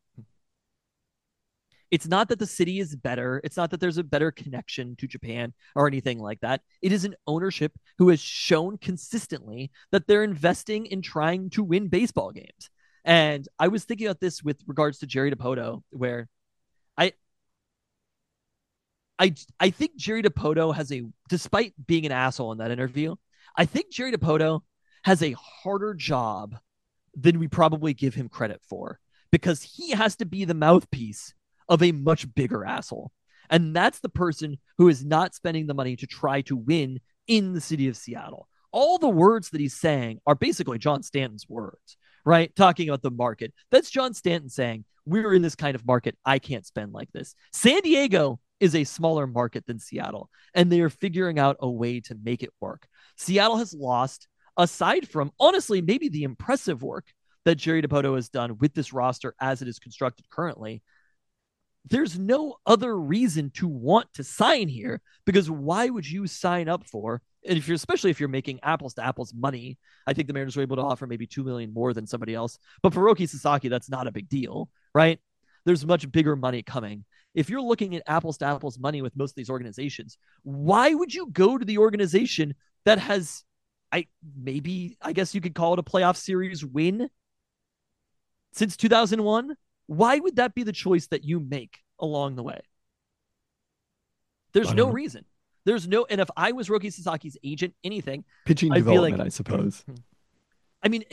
It's not that the city is better. It's not that there's a better connection to Japan or anything like that. It is an ownership who has shown consistently that they're investing in trying to win baseball games. And I was thinking about this with regards to Jerry DePoto, where I I I think Jerry DePoto has a, despite being an asshole in that interview, I think Jerry DePoto has a harder job than we probably give him credit for, because he has to be the mouthpiece of a much bigger asshole. And that's the person who is not spending the money to try to win in the city of Seattle. All the words that he's saying are basically John Stanton's words, right? Talking about the market. That's John Stanton saying, we're in this kind of market. I can't spend like this. San Diego is a smaller market than Seattle, and they are figuring out a way to make it work. Seattle has lost, aside from, honestly, maybe the impressive work that Jerry Dipoto has done with this roster as it is constructed currently. There's no other reason to want to sign here, because why would you sign up for, and if you're, especially if you're making apples to apples money, I think the Mariners were able to offer maybe two million more than somebody else, but for Roki Sasaki, that's not a big deal, right? There's much bigger money coming. If you're looking at apples to apples money with most of these organizations, why would you go to the organization that has, I maybe, I guess you could call it a playoff series win since two thousand one? Why would that be the choice that you make along the way? There's no know. reason. There's no, and if I was Roki Sasaki's agent, anything, Pitching I'd development, like, I suppose. I mean,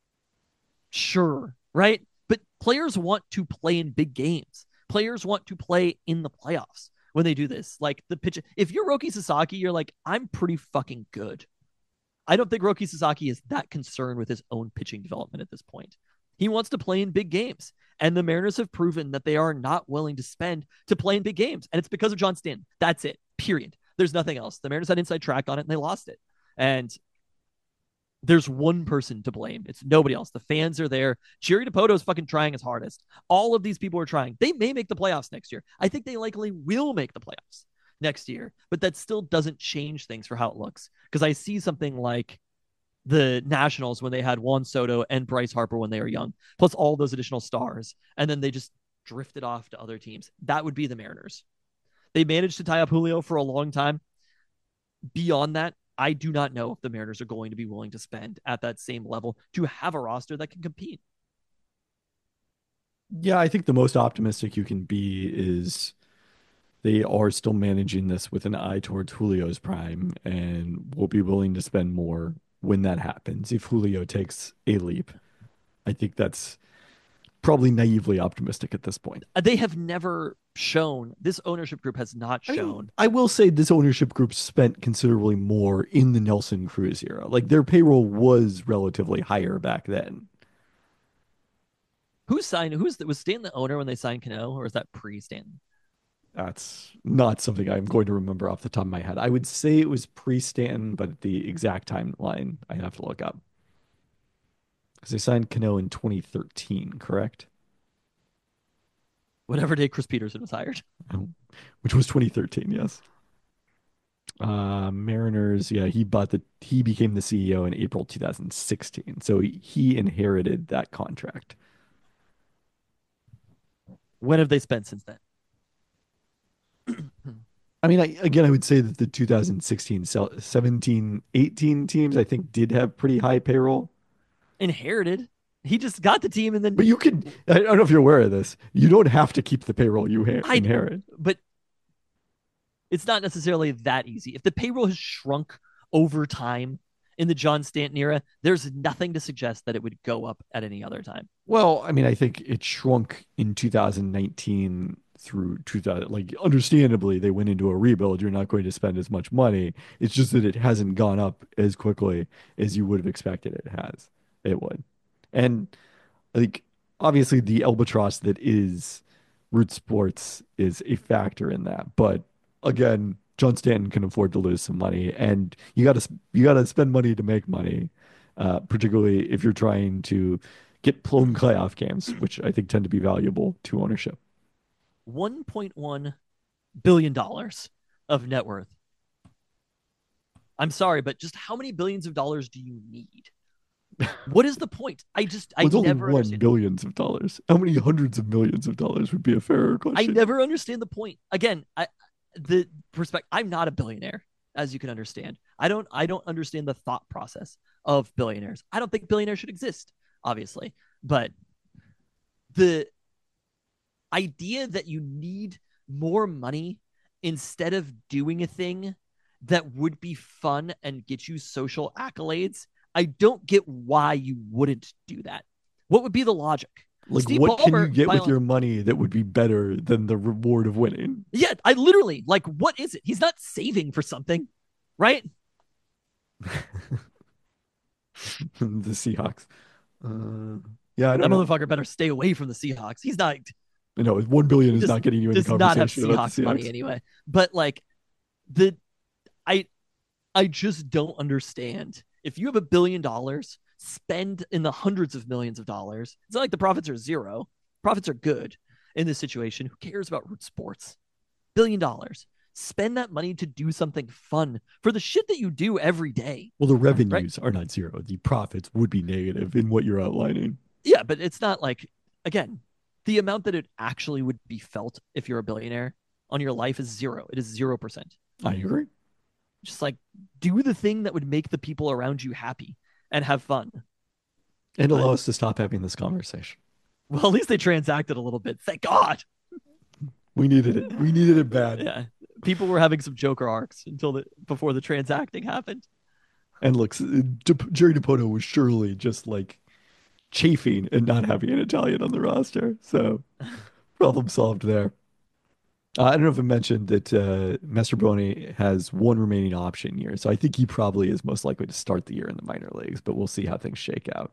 sure, right? But players want to play in big games. Players want to play in the playoffs when they do this. Like the pitch, if you're Roki Sasaki, you're like, I'm pretty fucking good. I don't think Roki Sasaki is that concerned with his own pitching development at this point. He wants to play in big games. And the Mariners have proven that they are not willing to spend to play in big games. And it's because of John Stanton. That's it. Period. There's nothing else. The Mariners had inside track on it and they lost it. And there's one person to blame. It's nobody else. The fans are there. Jerry Dipoto is fucking trying his hardest. All of these people are trying. They may make the playoffs next year. I think they likely will make the playoffs next year. But that still doesn't change things for how it looks. Because I see something like the Nationals when they had Juan Soto and Bryce Harper when they were young, plus all those additional stars. And then they just drifted off to other teams. That would be the Mariners. They managed to tie up Julio for a long time. Beyond that, I do not know if the Mariners are going to be willing to spend at that same level to have a roster that can compete. Yeah, I think the most optimistic you can be is they are still managing this with an eye towards Julio's prime and will be willing to spend more when that happens. If Julio takes a leap, I think that's probably naively optimistic at this point. They have never shown, this ownership group has not I mean, shown. I will say this ownership group spent considerably more in the Nelson Cruz era. Like their payroll was relatively higher back then. Who signed, who's the, was Stanton the owner when they signed Cano, or is that pre-Stanton? That's not something I'm going to remember off the top of my head. I would say it was pre-Stanton, but the exact timeline I have to look up. Because they signed Cano in twenty thirteen, correct? Whatever day Chris Peterson was hired. Oh, which was twenty thirteen, yes. Uh, Mariners, yeah, he bought the he became the C E O in April two thousand sixteen. So he, he inherited that contract. When have they spent since then? I mean, I, again, I would say that the two thousand sixteen, seventeen, eighteen teams, I think, did have pretty high payroll. Inherited. He just got the team and then. But you could, I don't know if you're aware of this, you don't have to keep the payroll you ha- I inherit. know, but it's not necessarily that easy. If the payroll has shrunk over time in the John Stanton era, there's nothing to suggest that it would go up at any other time. Well, I mean, I think it shrunk in two thousand nineteen through two thousand. Like, understandably, they went into a rebuild. You're not going to spend as much money. It's just that it hasn't gone up as quickly as you would have expected it has. It would. And I think, obviously, the albatross that is Root Sports is a factor in that. But again, John Stanton can afford to lose some money, and you got to you got to spend money to make money, uh, particularly if you're trying to get blown playoff games, which I think tend to be valuable to ownership. one point one billion dollars of net worth. I'm sorry, but just how many billions of dollars do you need? What is the point? I just, I well, it's only never one understand. billions of dollars. How many hundreds of millions of dollars would be a fairer question? I never understand the point. Again, I, the perspective, I'm not a billionaire, as you can understand. I don't, I don't understand the thought process of billionaires. I don't think billionaires should exist, obviously, but the idea that you need more money instead of doing a thing that would be fun and get you social accolades, I don't get why you wouldn't do that. What would be the logic? Like, Steve what Ballmer, can you get with finally- your money that would be better than the reward of winning? Yeah, I literally, like, what is it? He's not saving for something, right? The Seahawks. Uh, yeah, I That don't know. motherfucker better stay away from the Seahawks. He's not You know, one billion he is does not getting you in the does not have conversation about the Seahawks money Seahawks. anyway. But like the I I just don't understand. If you have a billion dollars, spend in the hundreds of millions of dollars. It's not like the profits are zero. Profits are good in this situation. Who cares about root sports? Billion dollars. Spend that money to do something fun for the shit that you do every day, Well, the right? revenues are not zero. The profits would be negative in what you're outlining. Yeah, but it's not like, again, the amount that it actually would be felt if you're a billionaire on your life is zero. It is zero percent. I agree. Just like do the thing that would make the people around you happy and have fun. And allow But, us to stop having this conversation. well, at least they transacted a little bit. Thank God. We needed it. We needed it bad. Yeah. People were having some Joker arcs until the before the transacting happened. And look, Jerry DiPoto was surely just like chafing and not having an Italian on the roster. So problem solved there. Uh, I don't know if I mentioned that uh, Mastrobuoni has one remaining option year, so I think he probably is most likely to start the year in the minor leagues, but we'll see how things shake out.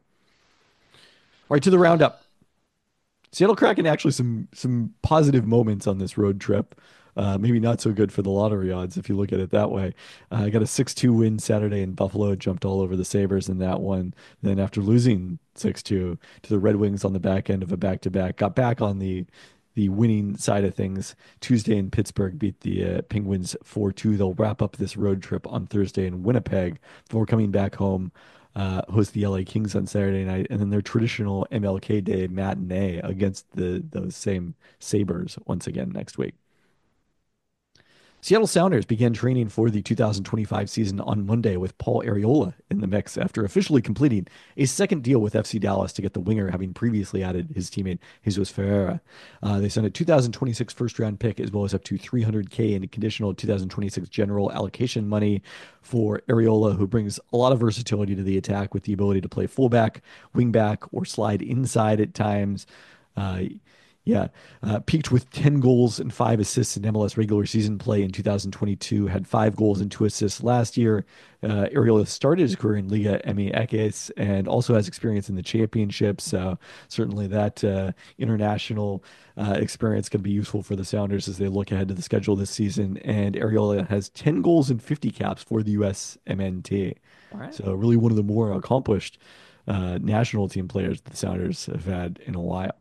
All right, to the roundup. Seattle Kraken actually some some positive moments on this road trip. Uh, maybe not so good for the lottery odds if you look at it that way. I uh, got a six two win Saturday in Buffalo, jumped all over the Sabres in that one. Then after losing six two to the Red Wings on the back end of a back-to-back, got back on the the winning side of things. Tuesday in Pittsburgh beat the uh, Penguins four two. They'll wrap up this road trip on Thursday in Winnipeg before coming back home, uh, host the L A Kings on Saturday night, and then their traditional M L K Day matinee against the those same Sabres once again next week. Seattle Sounders began training for the two thousand twenty-five season on Monday with Paul Arriola in the mix after officially completing a second deal with F C Dallas to get the winger, having previously added his teammate Jesus Ferreira. Uh, they sent a two thousand twenty-six first round pick as well as up to three hundred K in conditional two thousand twenty-six general allocation money for Arriola, who brings a lot of versatility to the attack with the ability to play fullback, wingback, or slide inside at times. Uh, yeah, uh, peaked with ten goals and five assists in M L S regular season play in two thousand twenty-two, had five goals and two assists last year. Uh, Arriola started his career in Liga M X and also has experience in the championship. So certainly that uh, international uh, experience can be useful for the Sounders as they look ahead to the schedule this season. And Arriola has ten goals and fifty caps for the U S M N T. All right. So really one of the more accomplished uh, national team players the Sounders have had in a while.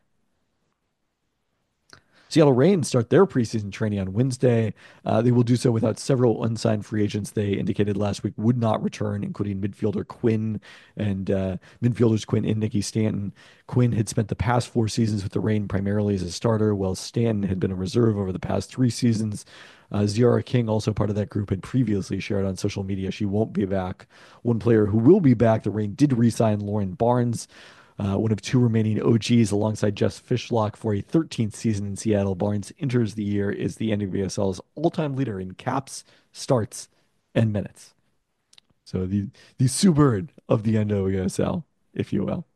Seattle Reign start their preseason training on Wednesday. Uh, they will do so without several unsigned free agents they indicated last week would not return, including midfielder Quinn and uh, midfielders Quinn and Nicky Stanton. Quinn had spent the past four seasons with the Reign primarily as a starter, while Stanton had been a reserve over the past three seasons. Uh, Ziara King, also part of that group, had previously shared on social media she won't be back. One player who will be back, the Reign did re-sign Lauren Barnes, Uh, one of two remaining O Gs alongside Jess Fishlock for a thirteenth season in Seattle. Barnes enters the year as the N W S L's all-time leader in caps, starts, and minutes. So the the Sue Bird of the N W S L, if you will.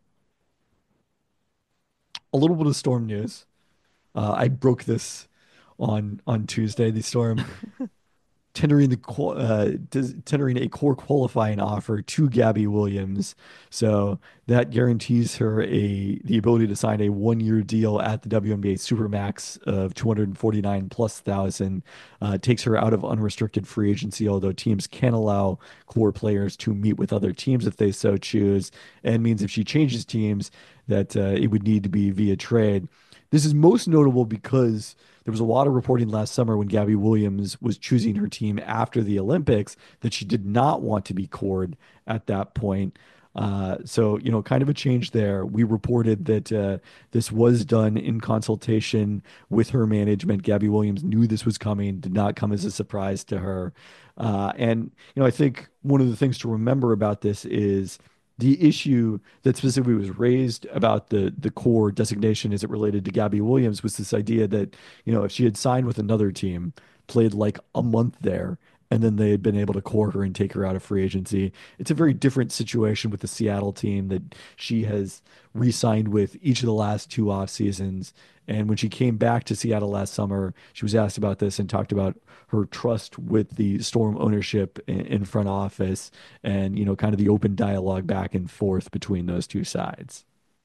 A little bit of Storm news. Uh, I broke this on on Tuesday. The Storm tendering the uh, tendering a core qualifying offer to Gabby Williams, so that guarantees her a the ability to sign a one year deal at the W N B A Supermax of two hundred forty-nine plus thousand. Uh, takes her out of unrestricted free agency, although teams can allow core players to meet with other teams if they so choose, and means if she changes teams that uh, it would need to be via trade. This is most notable because there was a lot of reporting last summer when Gabby Williams was choosing her team after the Olympics that she did not want to be cored at that point. Uh, so, you know, kind of a change there. We reported that uh, this was done in consultation with her management. Gabby Williams knew this was coming, did not come as a surprise to her. Uh, and, you know, I think one of the things to remember about this is the issue that specifically was raised about the the core designation as it related to Gabby Williams was this idea that, you know, if she had signed with another team, played like a month there, and then they had been able to core her and take her out of free agency. It's a very different situation with the Seattle team that she has re-signed with each of the last two off seasons. And when she came back to Seattle last summer, she was asked about this and talked about her trust with the Storm ownership in, in front office and, you know, kind of the open dialogue back and forth between those two sides.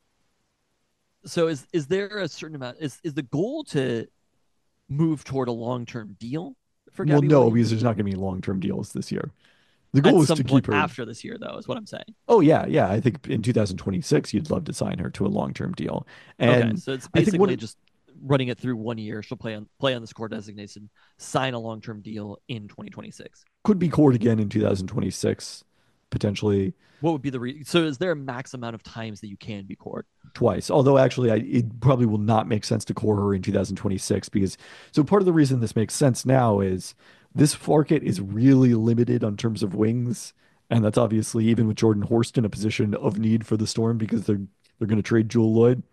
So is is there a certain amount? Is is the goal to move toward a long term deal for Well, Gabby no, Williams because there's not going to be long-term deals this year. The at goal is some to point keep her. after this year, though? Is what I'm saying. Oh yeah, yeah. I think in two thousand twenty-six, you'd love to sign her to a long-term deal. Okay, And so it's I think basically one just running it through one year. She'll play on play on the score designation, sign a long term deal in twenty twenty-six. could be court again in two thousand twenty-six, potentially What would be the re- so? Is there a max amount of times that you can be court? twice. Although actually, I, it probably will not make sense to core her in two thousand twenty-six because so part of the reason this makes sense now is this market is really limited on terms of wings, and that's obviously even with Jordan Horst in a position of need for the Storm because they're they're going to trade Jewel Lloyd.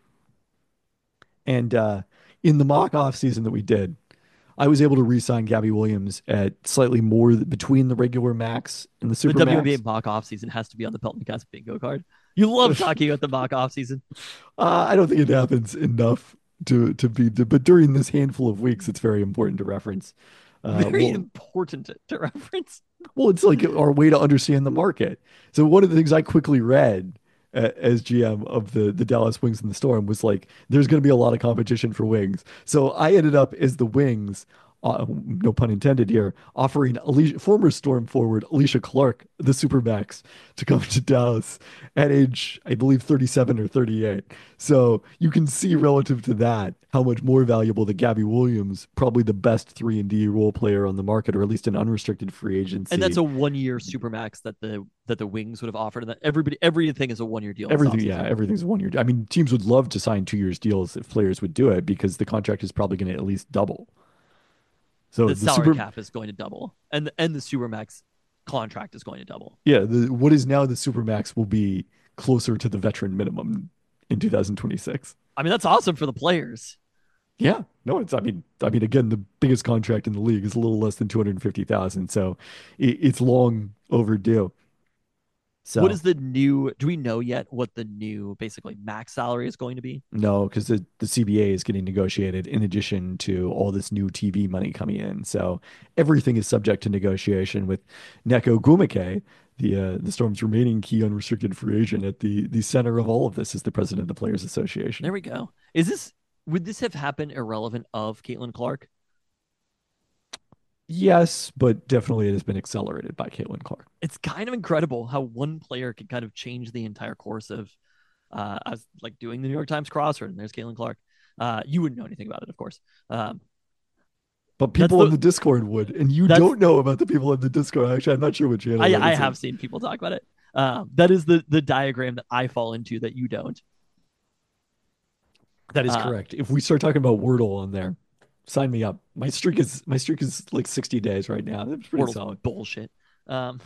And uh, in the mock off season that we did, I was able to re-sign Gabby Williams at slightly more between the regular max and the The super W N B A max. mock off season has to be on the Pelton Cast bingo card. You love talking about the mock off season. Uh, I don't think it happens enough to to be, but during this handful of weeks, it's very important to reference. Uh, Very well, important to reference. well, it's like our way to understand the market. So one of the things I quickly read uh, as G M of the the Dallas Wings and the Storm was like, there's going to be a lot of competition for wings. So I ended up as the Wings. Uh, no pun intended here, offering Alicia, former Storm forward Alicia Clark, the Supermax, to come to Dallas at age, I believe, thirty-seven or thirty-eight. So you can see relative to that how much more valuable the Gabby Williams, probably the best three and D role player on the market, or at least an unrestricted free And that's agency. a one year supermax that the that the Wings would have offered. And that everybody everything is a one year deal. This Everything, yeah, offseason. everything's one year. I mean, teams would love to sign two years deals if players would do it because the contract is probably going to at least double. So The the salary super, cap is going to double, and and the supermax contract is going to double. yeah, the what is now the Supermax will be closer to the veteran minimum in two thousand twenty-six. I mean, that's awesome for the players. Yeah, no, it's I mean, I mean, again, the biggest contract in the league is a little less than two hundred fifty thousand, so it, it's long overdue. What So is the new? Do we know yet what the new basically max salary is going to be? no, because the, the C B A is getting negotiated in addition to all this new T V money coming in. So everything is subject to negotiation with Neko Gumake, the uh, the Storm's remaining key unrestricted free agent at the the center of all of this is the president of the Players Association. There we go. Is this would this have happened irrelevant of Caitlin Clark? Yes, but definitely it has been accelerated by Caitlin Clark. It's kind of incredible how one player can kind of change the entire course of. Uh, I was like doing the New York Times crossword, and there's Caitlin Clark. Uh, you wouldn't know anything about it, of course. Um, But that's people in the the Discord would, and you that's don't know about the people in the Discord. Actually, I'm not sure what channel I that I is in. have seen people talk about it. Um, that is the the diagram that I fall into that you don't. That is Uh, correct. If we start talking about Wordle on there, sign me up. My streak is my streak is like sixty days right now. That's pretty Wordle's solid. bullshit. Um,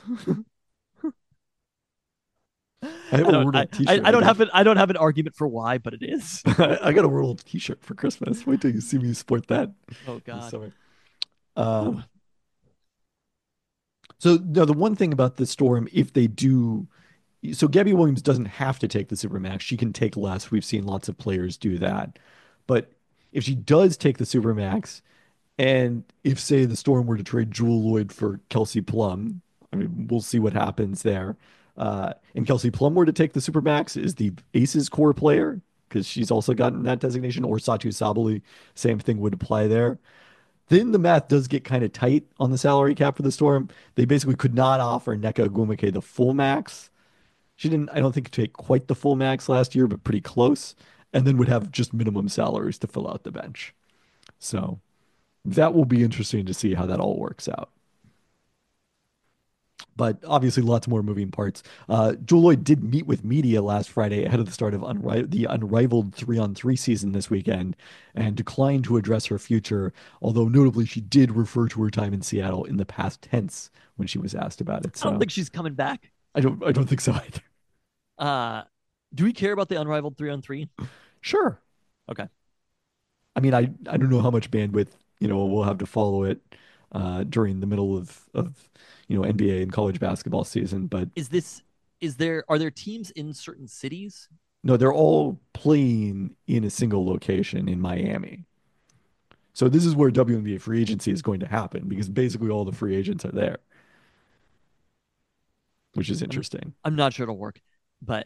I have I a don't I, Wordle I, t-shirt. I don't I have an I don't have an argument for why, but it is. got, I got a Wordle t-shirt for Christmas. Wait till you see me sport that Oh this God. summer. Um, so no, the one thing about the Storm, if they do, so Gabby Williams doesn't have to take the Supermax. She can take less. We've seen lots of players do that. But if she does take the Supermax, and if, say, the Storm were to trade Jewel Lloyd for Kelsey Plum, I mean, we'll see what happens there. Uh, and Kelsey Plum were to take the Supermax, is the Aces core player, because she's also gotten that designation, or Satu Sabali, same thing would apply there. Then the math does get kind of tight on the salary cap for the Storm. They basically could not offer Neka Ogwumike the full max. She didn't, I don't think, take quite the full max last year, but pretty close, and then would have just minimum salaries to fill out the bench. So that will be interesting to see how that all works out. But obviously, lots more moving parts. Uh, Jewel Lloyd did meet with media last Friday ahead of the start of unri- the unrivaled three on three season this weekend and declined to address her future. Although, notably, she did refer to her time in Seattle in the past tense when she was asked about it. I don't So think she's coming back. I don't, I don't think so either. Uh, do we care about the unrivaled three on three? Sure. Okay. I mean, I, I don't know how much bandwidth, you know, we'll have to follow it. uh, during the middle of of you know N B A and college basketball season. But Is this is there are there teams in certain cities? no, they're all playing in a single location in Miami. So this is where W N B A free agency is going to happen because basically all the free agents are there, which is I'm interesting. I'm not sure it'll work, but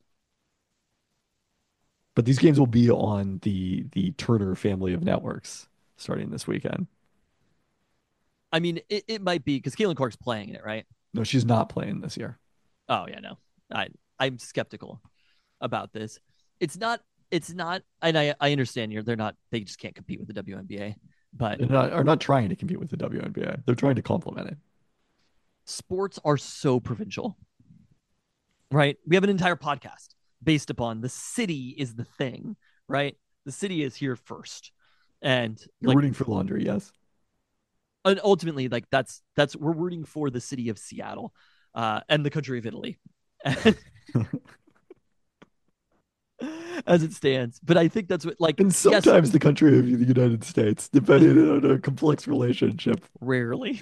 But these games will be on the the Turner family of networks starting this weekend. I mean it, it might be because Caitlin Clark's playing in it, right? No, she's not playing this year. Oh yeah, no. I I'm skeptical about this. It's not it's not and I I understand you're they're not they just can't compete with the W N B A, but They're not, are not trying to compete with the W N B A. They're trying to complement it. sports are so provincial, right? We have an entire podcast based upon the city is the thing, right? The city is here first. And You're like rooting for Laundry, yes. and ultimately like that's that's we're rooting for the city of Seattle uh and the country of Italy. As it stands. But I think that's what like And yes, sometimes the country of the United States, depending on a complex relationship. rarely.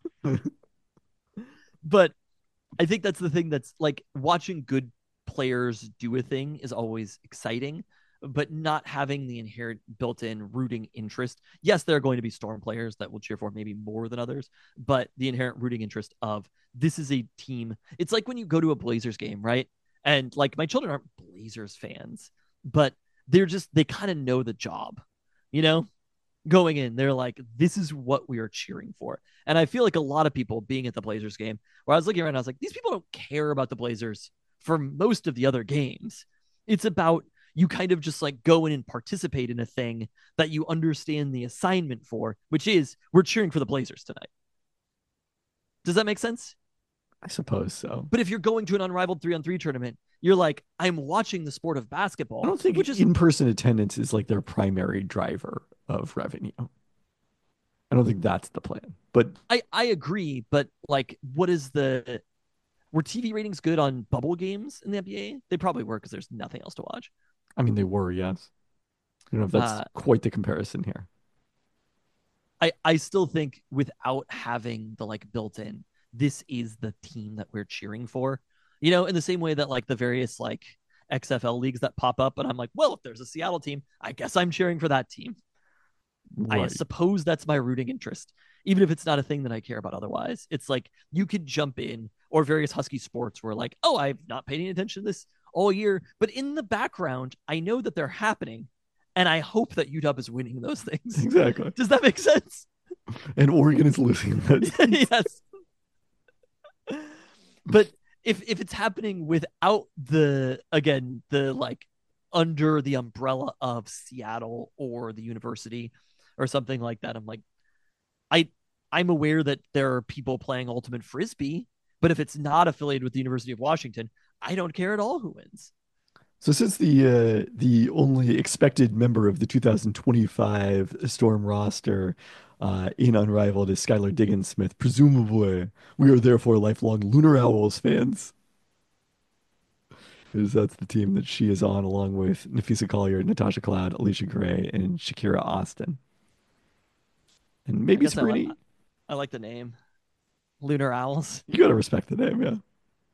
But I think that's the thing that's like watching good players do a thing is always exciting, but not having the inherent built-in rooting interest. Yes, there are going to be Storm players that will cheer for maybe more than others, but the inherent rooting interest of this is a team. It's like when you go to a Blazers game, right? And like my children aren't Blazers fans, but they're just they kind of know the job, you know? Going in, they're like, this is what we are cheering for. And I feel like a lot of people being at the Blazers game, where I was looking around, I was like, these people don't care about the Blazers for most of the other games. It's about you kind of just like go in and participate in a thing that you understand the assignment for, which is we're cheering for the Blazers tonight. Does that make sense? I suppose so. But if you're going to an unrivaled three on three tournament, you're like, I'm watching the sport of I basketball, don't think which is in-person attendance is like their primary driver of revenue. I don't think that's the plan. But I, I agree, but like, what is the were T V ratings good on bubble games in the N B A? They probably were because there's nothing else to watch. I mean, they were, yes. I don't know if that's Uh, quite the comparison here. I I still think without having the like built in, this is the team that we're cheering for. You know, in the same way that like the various like X F L leagues that pop up, and I'm like, well, if there's a Seattle team, I guess I'm cheering for that team. I Right. suppose that's my rooting interest, even if it's not a thing that I care about otherwise. It's like you could jump in, or various Husky sports where like, oh, I've not paid any attention to this all year, but in the background, I know that they're happening, and I hope that U W is winning those things. Exactly. Does that make sense? And Oregon is losing that. Yes. But if if it's happening without the again the like under the umbrella of Seattle or the university or something like that, I'm like, I I'm aware that there are people playing ultimate frisbee, but if it's not affiliated with the University of Washington, I don't care at all who wins. So since the uh, the only expected member of the two thousand twenty-five Storm roster uh, in Unrivaled is Skylar Diggins Smith, presumably we are therefore lifelong Lunar Owls fans. Because that's the team that she is on, along with Nafisa Collier, Natasha Cloud, Alicia Gray, and Shakira Austin. And I maybe guess I, li- Sabrini. I like the name Lunar Owls. You gotta respect the name, yeah.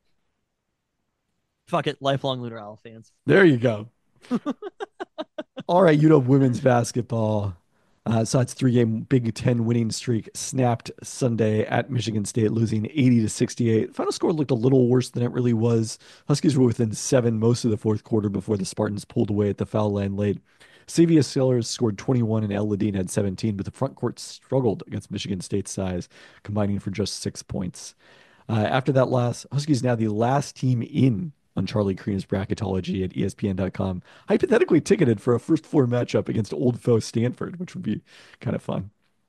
Fuck it, lifelong Lunar Owl fans. There you go. All right, U W women's basketball. Uh, saw its three-game Big Ten winning streak snapped Sunday at Michigan State, losing eighty to sixty-eight. Final score looked a little worse than it really was. Huskies were within seven most of the fourth quarter before the Spartans pulled away at the foul line late. Savia Sellers scored twenty-one and El Ladine had seventeen, but the front court struggled against Michigan State's size, combining for just six points. Uh, after that loss, Huskies now the last team in on Charlie Crean's bracketology at E S P N dot com, hypothetically ticketed for a first four matchup against old foe Stanford, which would be kind of fun.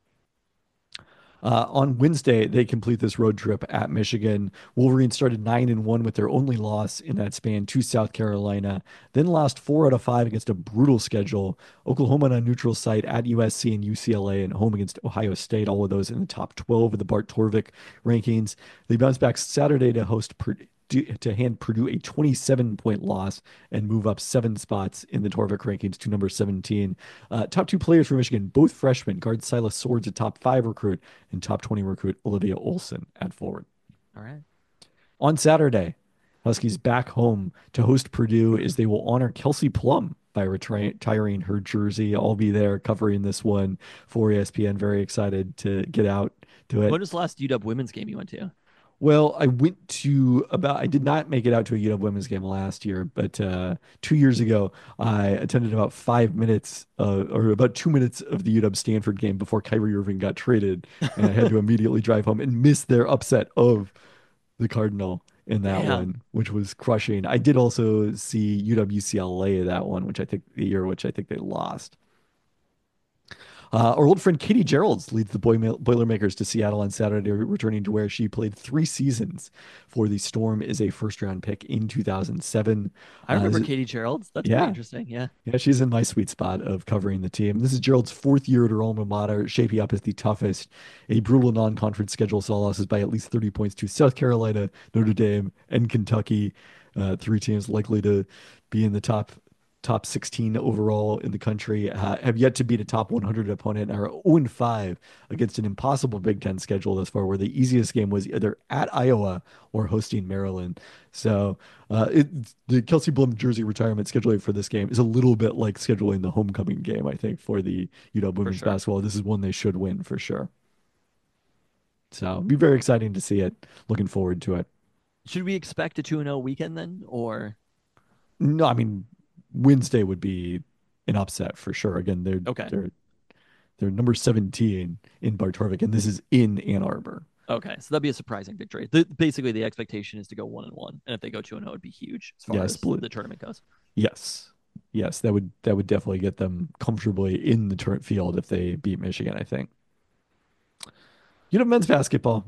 Uh, on Wednesday, they complete this road trip at Michigan. Wolverines started nine and one with their only loss in that span to South Carolina, then lost four out of five against a brutal schedule. Oklahoma on a neutral site at U S C and U C L A, and home against Ohio State. All of those in the top twelve of the Bart Torvik rankings. They bounced back Saturday to host do, to hand Purdue a twenty-seven point loss and move up seven spots in the Torvik rankings to number seventeen. Uh, top two players for Michigan, both freshmen, guard Silas Swords, a top five recruit, and top twenty recruit Olivia Olson at forward. All right. On Saturday, Huskies back home to host Purdue as they will honor Kelsey Plum by retiring her jersey. I'll be there covering this one for E S P N. Very excited to get out to it. When was the last U W women's game you went to? Well, I went to about, I did not make it out to a U W women's game last year, but uh, two years ago, I attended about five minutes uh, or about two minutes of the U W Stanford game before Kyrie Irving got traded. And I had to immediately drive home and miss their upset of the Cardinal in that Damn. one, which was crushing. I did also see U W U C L A that one, which I think the year which I think they lost. Uh, our old friend Katie Geralds leads the Boy Boilermakers to Seattle on Saturday, returning to where she played three seasons for the Storm as a first-round pick in two thousand seven. I remember uh, Katie Geralds. That's yeah. pretty interesting. Yeah. Yeah, she's in my sweet spot of covering the team. This is Gerald's fourth year at her alma mater, shaping up as the toughest. A brutal non-conference schedule saw losses by at least thirty points to South Carolina, Notre Dame, and Kentucky. Uh, three teams likely to be in the top top sixteen overall in the country, uh, have yet to beat a top one hundred opponent, and are oh and five against an impossible Big Ten schedule thus far, where the easiest game was either at Iowa or hosting Maryland. So uh, it, the Kelsey Blum jersey retirement scheduling for this game is a little bit like scheduling the homecoming game, I think, for the U W women's sure. basketball. This is one they should win for sure. So it'll be very exciting to see it. Looking forward to it. Should we expect a two and oh weekend then? Or no, I mean, Wednesday would be an upset for sure. Again, they're okay. they're they're number seventeen in Bartorvik, and this is in Ann Arbor. Okay, so that'd be a surprising victory. The, basically, the expectation is to go one and one, and if they go two and zero, it'd be huge as far yes, as blue. the tournament goes. Yes, yes, that would that would definitely get them comfortably in the tournament field if they beat Michigan, I think. You know, men's basketball.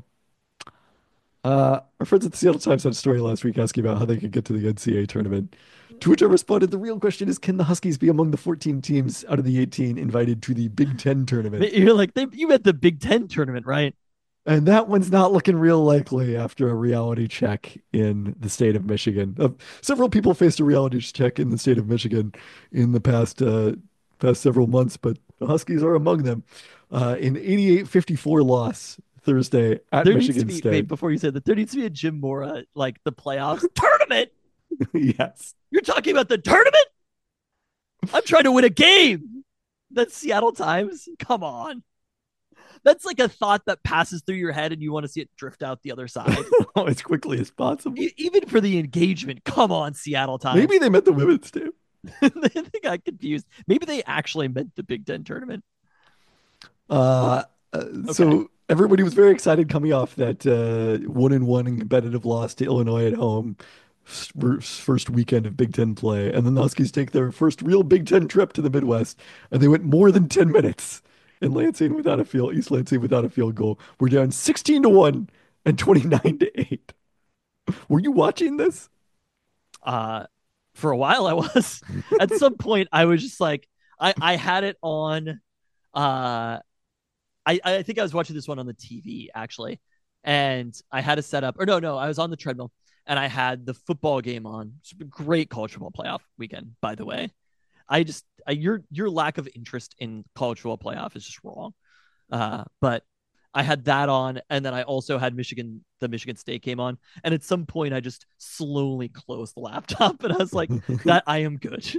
Uh, our friends at the Seattle Times had a story last week asking about how they could get to the N C double A tournament. To which I responded, the real question is, can the Huskies be among the fourteen teams out of the eighteen invited to the Big Ten tournament? You're like, they, you meant the Big Ten tournament, right? And that one's not looking real likely after a reality check in the state of Michigan. Uh, several people faced a reality check in the state of Michigan in the past uh, past several months, but the Huskies are among them. Uh, an eighty-eight fifty-four loss Thursday at there Michigan needs to be, State. Wait, before you said that, there needs to be a Jim Mora, like the playoffs tournament. Yes. You're talking about the tournament? I'm trying to win a game. That's Seattle Times. Come on. That's like a thought that passes through your head and you want to see it drift out the other side. Oh, as quickly as possible. E- even for the engagement. Come on, Seattle Times. Maybe they meant the women's team. I think I got confused. Maybe they actually meant the Big Ten tournament. Uh, uh Okay. So everybody was very excited coming off that uh, one and one and competitive loss to Illinois at home, first first weekend of Big Ten play, and then the Huskies take their first real Big Ten trip to the Midwest, and they went more than ten minutes in Lansing without a field, East Lansing without a field goal. We're down sixteen to one and twenty-nine to eight. Were you watching this? Uh, for a while I was. At some point I was just like, I, I had it on. Uh, I, I think I was watching this one on the T V actually, and I had a setup. Or no, no, I was on the treadmill and I had the football game on. It's a great college football playoff weekend, by the way. I just I, your your lack of interest in college football playoff is just wrong. Uh, but I had that on, and then I also had Michigan, the Michigan State game on. And at some point, I just slowly closed the laptop, and I was like, "That I am good."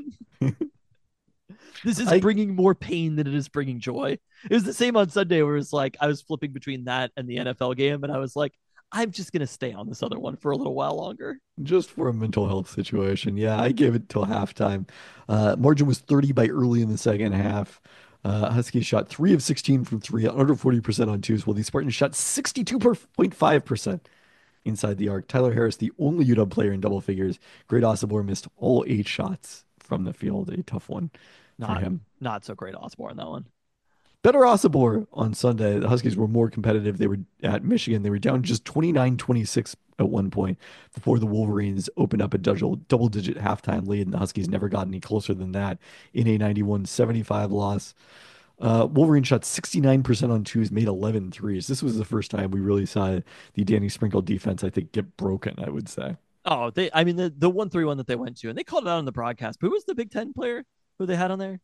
This is I, bringing more pain than it is bringing joy. It was the same on Sunday, where it's like I was flipping between that and the N F L game, and I was like, I'm just gonna stay on this other one for a little while longer. Just for a mental health situation. Yeah, I gave it till halftime. Uh, margin was thirty by early in the second half. Uh, Huskies shot three of sixteen from three, under forty percent on twos, while the Spartans shot sixty-two point five percent inside the arc. Tyler Harris, the only U W player in double figures. Great Osborne missed all eight shots from the field. A tough one for Not, him. not so great Osborne, that one. Better Osobor on Sunday. The Huskies were more competitive. They were at Michigan. They were down just twenty-nine twenty-six at one point before the Wolverines opened up a double, double-digit halftime lead, and the Huskies never got any closer than that in a ninety-one seventy-five loss. Uh, Wolverines shot sixty-nine percent on twos, made eleven threes. This was the first time we really saw the Danny Sprinkle defense, I think, get broken, I would say. Oh, they. I mean, the the one three one that they went to, and they called it out on the broadcast. But who was the Big Ten player who they had on there?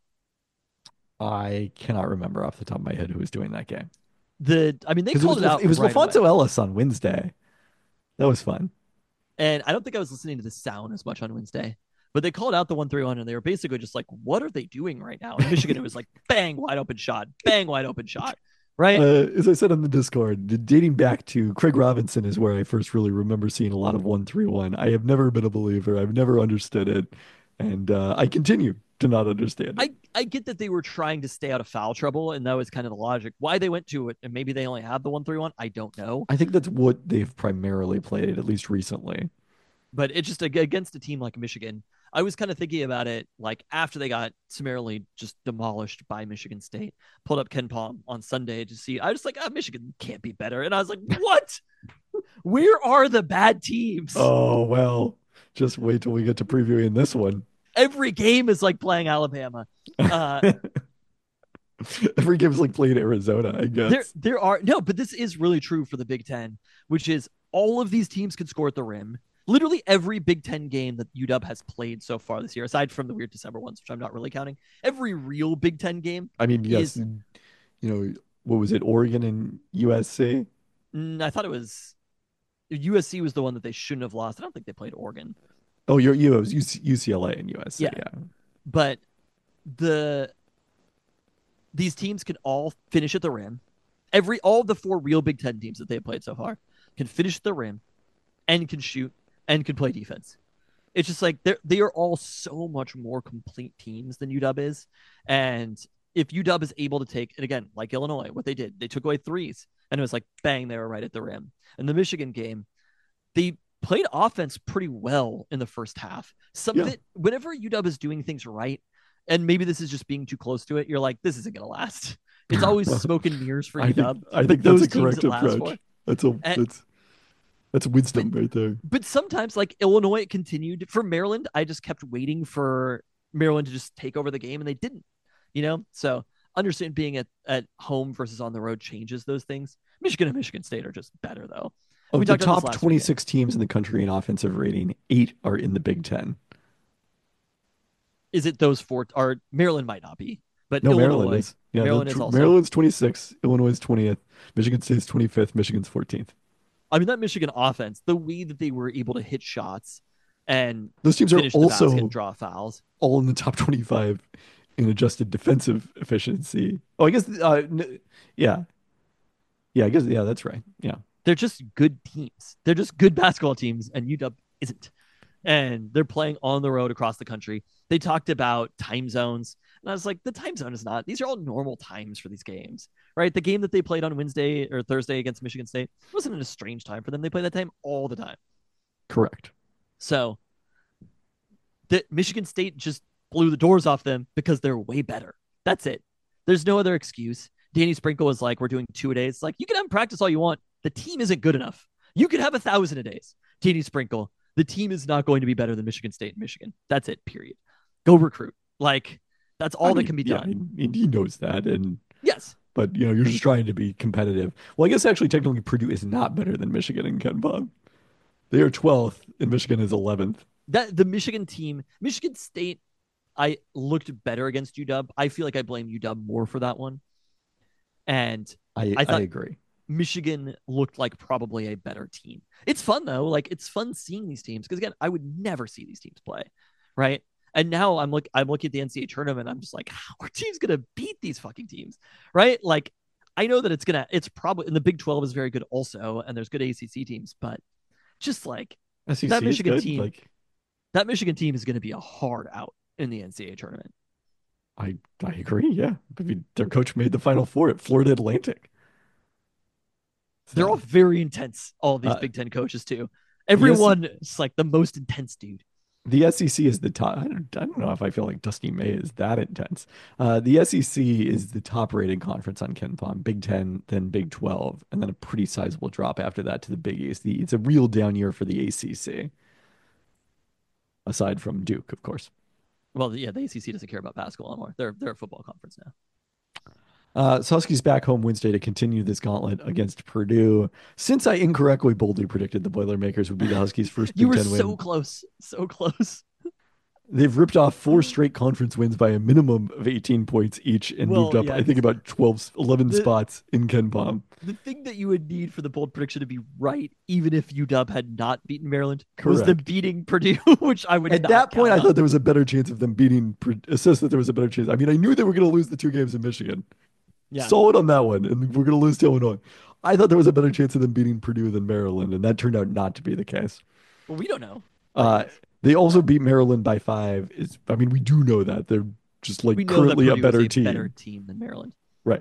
I cannot remember off the top of my head who was doing that game The. I mean, they because it called was it out it was right away. LaFonso Ellis on Wednesday. That was fun. And I don't think I was listening to the sound as much on Wednesday, but they called out the one three one, and they were basically just like, "What are they doing right now?" In Michigan, it was like, "Bang, wide open shot, bang, wide open shot," right? Uh, as I said on the Discord, dating back to Craig Robinson is where I first really remember seeing a lot of one three one. I have never been a believer. I've never understood it, and uh, I continue to not understand it. I I get that they were trying to stay out of foul trouble, and that was kind of the logic. Why they went to it, and maybe they only had the one three one, I don't know. I think that's what they've primarily played, at least recently. But it's just against a team like Michigan. I was kind of thinking about it like after they got summarily just demolished by Michigan State. Pulled up Ken Palm on Sunday to see. I was like, oh, Michigan can't be better, and I was like, what? Where are the bad teams? Oh, well, just wait till we get to previewing this one. Every game is like playing Alabama. Uh, Every game is like playing Arizona, I guess. there, there are no, but this is really true for the Big Ten, which is all of these teams can score at the rim. Literally every Big Ten game that U W has played so far this year, aside from the weird December ones, which I'm not really counting, every real Big Ten game I mean, yes, is. you know, what was it, Oregon and U S C? Mm, I thought it was U S C was the one that they shouldn't have lost. I don't think they played Oregon. Oh, you're you it was U C L A and U S C, Yeah, yeah. but the these teams can all finish at the rim. Every all of the four real Big Ten teams that they've played so far can finish at the rim and can shoot and can play defense. It's just like they're they are all so much more complete teams than U W is. And if U W is able to take, and again, like Illinois, what they did, they took away threes and it was like bang, they were right at the rim. And the Michigan game, they played offense pretty well in the first half. Some Yeah. of it, whenever U W is doing things right, and maybe this is just being too close to it, you're like, this isn't gonna last. It's always Well, smoke and mirrors for I think U W. I but think that's those a teams correct it lasts approach. for. That's a And, that's that's wisdom right there. but sometimes, like Illinois, it continued. For Maryland, I just kept waiting for Maryland to just take over the game, and they didn't. You know, so understand being at, at home versus on the road changes those things. Michigan and Michigan State are just better, though. Of We the talked about this top last week. twenty-six teams in the country in offensive rating, eight are in the Big Ten. Is it those four? Are Maryland might not be, but No, Illinois, Maryland is. Yeah, Maryland the- is also. Maryland's twenty-sixth, Illinois is twentieth, Michigan State's twenty-fifth, Michigan's fourteenth. I mean, that Michigan offense, the way that they were able to hit shots and Those teams are finish the basket also and draw fouls. all in the top twenty-five in adjusted defensive efficiency. Oh, I guess, uh, n- yeah. Yeah, I guess, yeah, that's right. Yeah. They're just good teams. They're just good basketball teams, and U W isn't. And they're playing on the road across the country. They talked about time zones, and I was like, the time zone is not. These are all normal times for these games, right? The game that they played on Wednesday or Thursday against Michigan State wasn't in a strange time for them. They play that time all the time. Correct. So the Michigan State just blew the doors off them because they're way better. That's it. There's no other excuse. Danny Sprinkle was like, we're doing two a days. Like, you can have practice all you want. The team isn't good enough. You could have a thousand a days. Danny Sprinkle, the team is not going to be better than Michigan State and Michigan. That's it, period. Go recruit. Like, that's all I that mean, can be yeah, done. he, he knows that. And, Yes. but, you know, you're just trying to be competitive. Well, I guess actually, technically, Purdue is not better than Michigan and Ken Pom. They are twelfth, and Michigan is eleventh. That the Michigan team, Michigan State, I looked better against U W. I feel like I blame U W more for that one. And I, I I, thought agree. Michigan looked like probably a better team. It's fun though. Like, it's fun seeing these teams because again, I would never see these teams play, right? And now I'm look I'm looking at the N C double A tournament. I'm just like, how are teams gonna beat these fucking teams, right? Like, I know that it's gonna. It's probably and the Big twelve is very good also, and there's good A C C teams, but just like S E C that is Michigan good. team, Like, that Michigan team is going to be a hard out in the N C double A tournament. I, I agree. Yeah. I mean, their coach made the Final Four at Florida Atlantic. They're So, all very intense. All of these uh, Big Ten coaches too. Everyone is like the most intense dude. the S E C is the top. I don't, I don't know if I feel like Dusty May is that intense. Uh, the S E C is the top rated conference on Ken Pom. Big Ten, then Big twelve, and then a pretty sizable drop after that to the Big East. The, it's a real down year for the A C C, aside from Duke, of course. Well, yeah, the A C C doesn't care about basketball anymore. They're they're a football conference now. Uh, so Huskies back home Wednesday to continue this gauntlet against Purdue. Since I incorrectly boldly predicted the Boilermakers would be the Huskies' first You Big were Ten so win, close, so close. they've ripped off four straight conference wins by a minimum of eighteen points each and moved Well, up, yeah, I think, because about twelve, eleven the spots in Ken Palm. the thing that you would need for the bold prediction to be right, even if U W had not beaten Maryland, was them Correct. beating Purdue, which I would At not that point, count I on. thought there was a better chance of them beating, assist that there was a better chance. I mean, I knew they were going to lose the two games in Michigan. Yeah, Solid on that one, and we're going to lose to Illinois. I thought there was a better chance of them beating Purdue than Maryland, and that turned out not to be the case. but we don't know. Uh, Like they also beat Maryland by five. Is I mean, we do know that they're just we like know that currently a Purdue is better a better team, team than Maryland. right?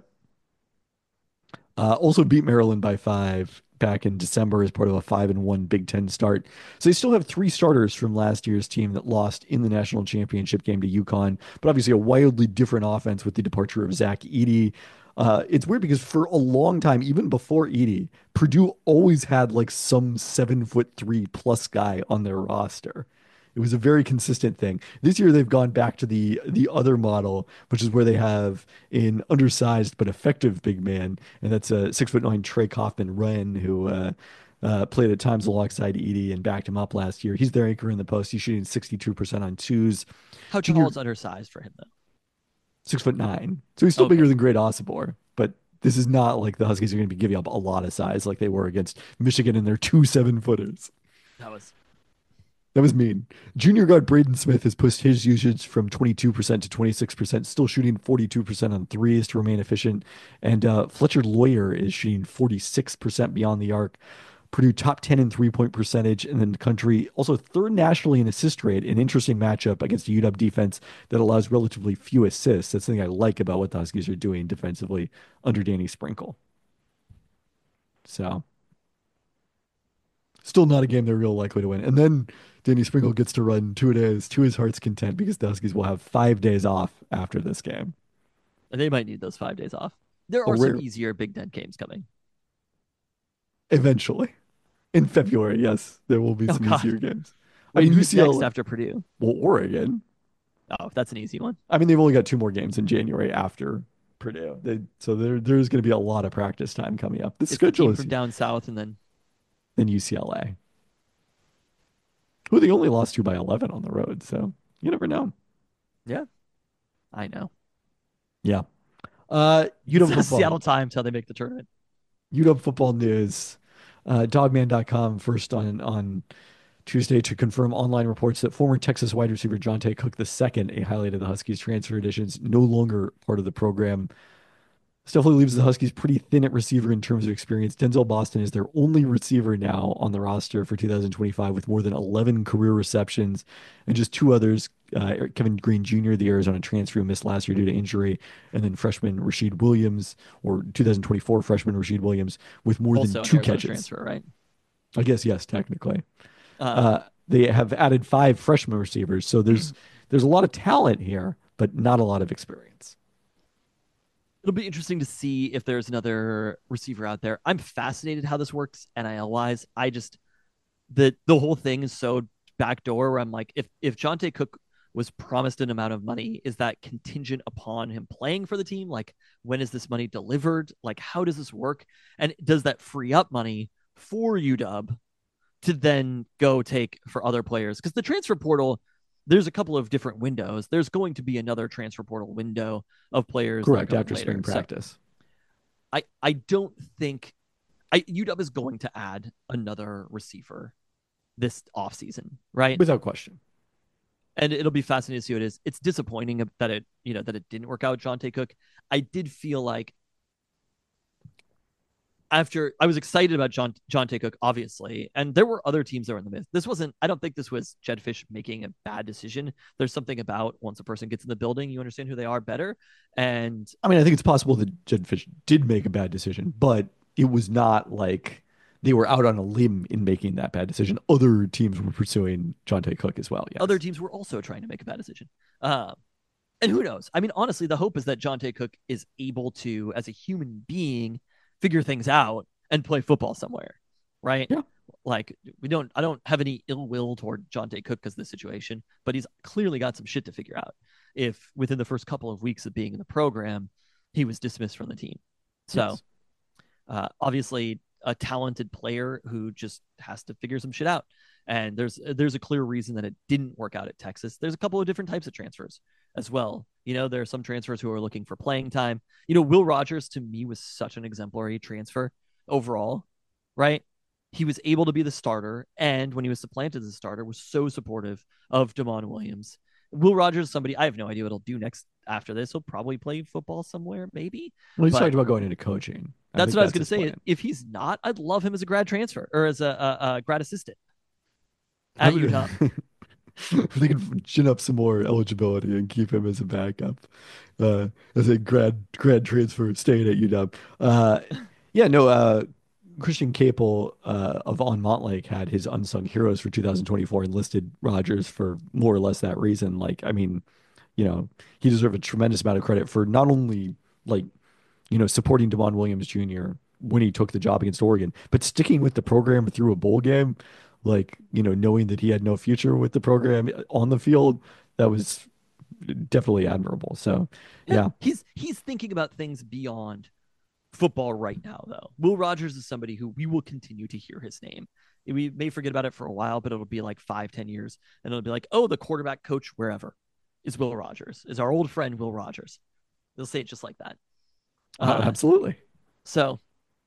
Uh, also beat Maryland by five back in December as part of a five and one Big Ten start. So they still have three starters from last year's team that lost in the national championship game to UConn, but obviously a wildly different offense with the departure of Zach Edey. Uh, it's weird because for a long time, even before Edey, Purdue always had like some seven foot three plus guy on their roster. It was a very consistent thing. This year they've gone back to the the other model, which is where they have an undersized but effective big man, and that's a six foot nine Trey Kaufman Wren who uh, uh, played at times alongside Edey and backed him up last year. He's their anchor in the post. He's shooting sixty-two percent on twos. How tall Junior is undersized for him though? six foot nine, so he's still Okay, bigger than Great Osibor, but. This is not like the Huskies are going to be giving up a lot of size like they were against Michigan and their two seven footers. that was That was mean. Junior guard Braden Smith has pushed his usage from twenty-two percent to twenty-six percent, still shooting forty-two percent on threes to remain efficient. And uh, Fletcher Lawyer is shooting forty-six percent beyond the arc. Purdue top ten in three point percentage in the country, also third nationally in assist rate. An interesting matchup against a U W defense that allows relatively few assists. That's something I like about what the Huskies are doing defensively under Danny Sprinkle. So, still not a game they're real likely to win. And then Danny Sprinkle gets to run two days to his heart's content because the Huskies will have five days off after this game. they might need those five days off. There A are some rare, easier Big Ten games coming. eventually. In February, yes, there will be Oh some God, easier games. I wait, mean, who's next U C L A, after Purdue? well, Oregon. Oh, that's an easy one. I mean, they've only got two more games in January after Purdue. They, so there, there's going to be a lot of practice time coming up. The It's the schedule team is from down south, and then in U C L A, who they only lost to by eleven on the road. So you never know. yeah, I know. Yeah. Uh, U W It's football. Seattle Times how they make the tournament. U W football news. Uh, dogman dot com first on on Tuesday to confirm online reports that former Texas wide receiver Jonte Cook the second, a highlight of the Huskies transfer editions, no longer part of the program. This definitely leaves the Huskies pretty thin at receiver in terms of experience. Denzel Boston is their only receiver now on the roster for two thousand twenty-five with more than eleven career receptions, and just two others. Uh, Kevin Green Junior, the Arizona transfer who missed last year due to injury, and then freshman Rashid Williams, or two thousand twenty-four freshman Rashid Williams, with more Also, than an two Arizona catches. transfer, right? I guess yes, technically. Uh, Uh, they have added five freshman receivers, so there's there's a lot of talent here, but not a lot of experience. It'll be interesting to see if there's another receiver out there. I'm fascinated how this works N I L wise. I just the the whole thing is so backdoor where I'm like, if if Jonte Cook was promised an amount of money, is that contingent upon him playing for the team? Like, when is this money delivered? Like, how does this work? And does that free up money for U W to then go take for other players? Because the transfer portal, there's a couple of different windows. There's going to be another transfer portal window of players. Correct, after later. spring practice. So I, I don't think I, U W is going to add another receiver this offseason, right? Without question. And it'll be fascinating to see what it is. It's disappointing that it, you know, that it didn't work out with Jonte Cook. I did feel like after I was excited about John Jonte Cook, obviously, and there were other teams that were in the mix. This wasn't. I don't think this was Jedd Fisch making a bad decision. There's something about once a person gets in the building, you understand who they are better. And I mean, I think it's possible that Jedd Fisch did make a bad decision, but it was not like they were out on a limb in making that bad decision. Other teams were pursuing Jonte Cook as well. Yes. other teams were also trying to make a bad decision. Uh, and who knows? I mean, honestly, the hope is that Jonte Cook is able to, as a human being, figure things out and play football somewhere, right? Yeah. Like, we don't, I don't have any ill will toward Jonte Cook because of the situation, but he's clearly got some shit to figure out. If within the first couple of weeks of being in the program, he was dismissed from the team. So Yes. uh, obviously a talented player who just has to figure some shit out. And there's there's a clear reason that it didn't work out at Texas. There's a couple of different types of transfers as well. You know, there are some transfers who are looking for playing time. You know, Will Rogers to me was such an exemplary transfer overall, right? He was able to be the starter, and when he was supplanted as a starter, was so supportive of Damon Williams. Will Rogers is somebody I have no idea what he'll do next after this. He'll probably play football somewhere, maybe. Well, he's But talked about going into coaching. I that's think what I was that's going to his say. plan. If he's not, I'd love him as a grad transfer or as a, a, a grad assistant I at would, Utah. if they could chin up some more eligibility and keep him as a backup, uh, as a grad grad transfer staying at U W. Uh, yeah, no, uh, Christian Capel uh, of On Montlake had his unsung heroes for two thousand twenty-four and listed Rogers for more or less that reason. Like, I mean, you know, he deserved a tremendous amount of credit for not only like you know, supporting Devon Williams Junior when he took the job against Oregon, but sticking with the program through a bowl game, like, you know, knowing that he had no future with the program on the field, that was definitely admirable. So, Yeah, yeah. he's he's thinking about things beyond football right now, though. Will Rogers is somebody who we will continue to hear his name. We may forget about it for a while, but it'll be like five, ten years, and it'll be like, oh, the quarterback coach wherever is Will Rogers, is our old friend Will Rogers. They'll say it just like that. Uh, Uh, absolutely. so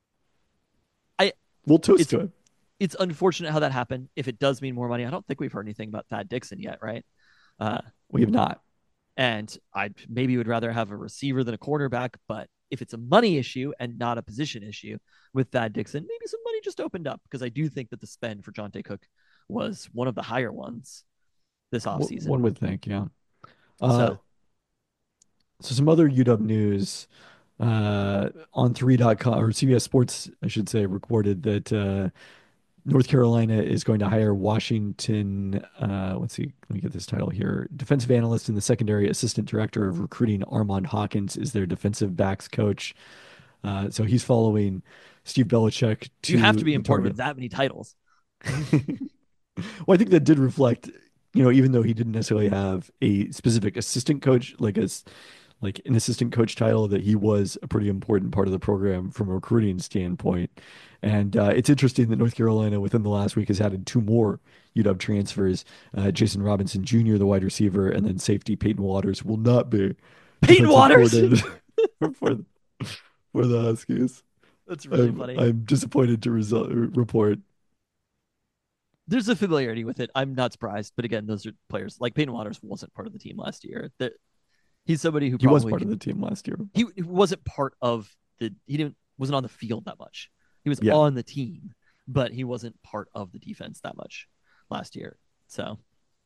I We'll toast it's to it. it's unfortunate how that happened. If it does mean more money, I don't think we've heard anything about Thad Dixon yet, right? Uh, We have not. and I maybe would rather have a receiver than a quarterback, but if it's a money issue and not a position issue with Thad Dixon, maybe some money just opened up because I do think that the spend for Jonte Cook was one of the higher ones this W- offseason. One would think, yeah. Uh, So so some other U W news uh, on three dot com or C B S Sports, I should say, recorded that uh, North Carolina is going to hire Washington. Uh, let's see, let me get this title here. Defensive analyst and the secondary assistant director of recruiting Armand Hawkins is their defensive backs coach. Uh, so he's following Steve Belichick you have to to be the important target. with that many titles. Well, I think that did reflect, you know, even though he didn't necessarily have a specific assistant coach, like a like an assistant coach title, that he was a pretty important part of the program from a recruiting standpoint. And uh, it's interesting that North Carolina within the last week has added two more U W transfers. Uh, Jason Robinson Junior, the wide receiver, and then safety Peyton Waters will not be Peyton defensive Waters. coordinator for, the, for the Huskies. That's really I'm, funny. I'm disappointed to result, report. There's a familiarity with it. I'm not surprised, but again, those are players like Peyton Waters wasn't part of the team last year. That he's somebody who He was probably part of can, the team last year. he wasn't part of the he didn't wasn't on the field that much. He was Yeah. on the team, but he wasn't part of the defense that much last year. So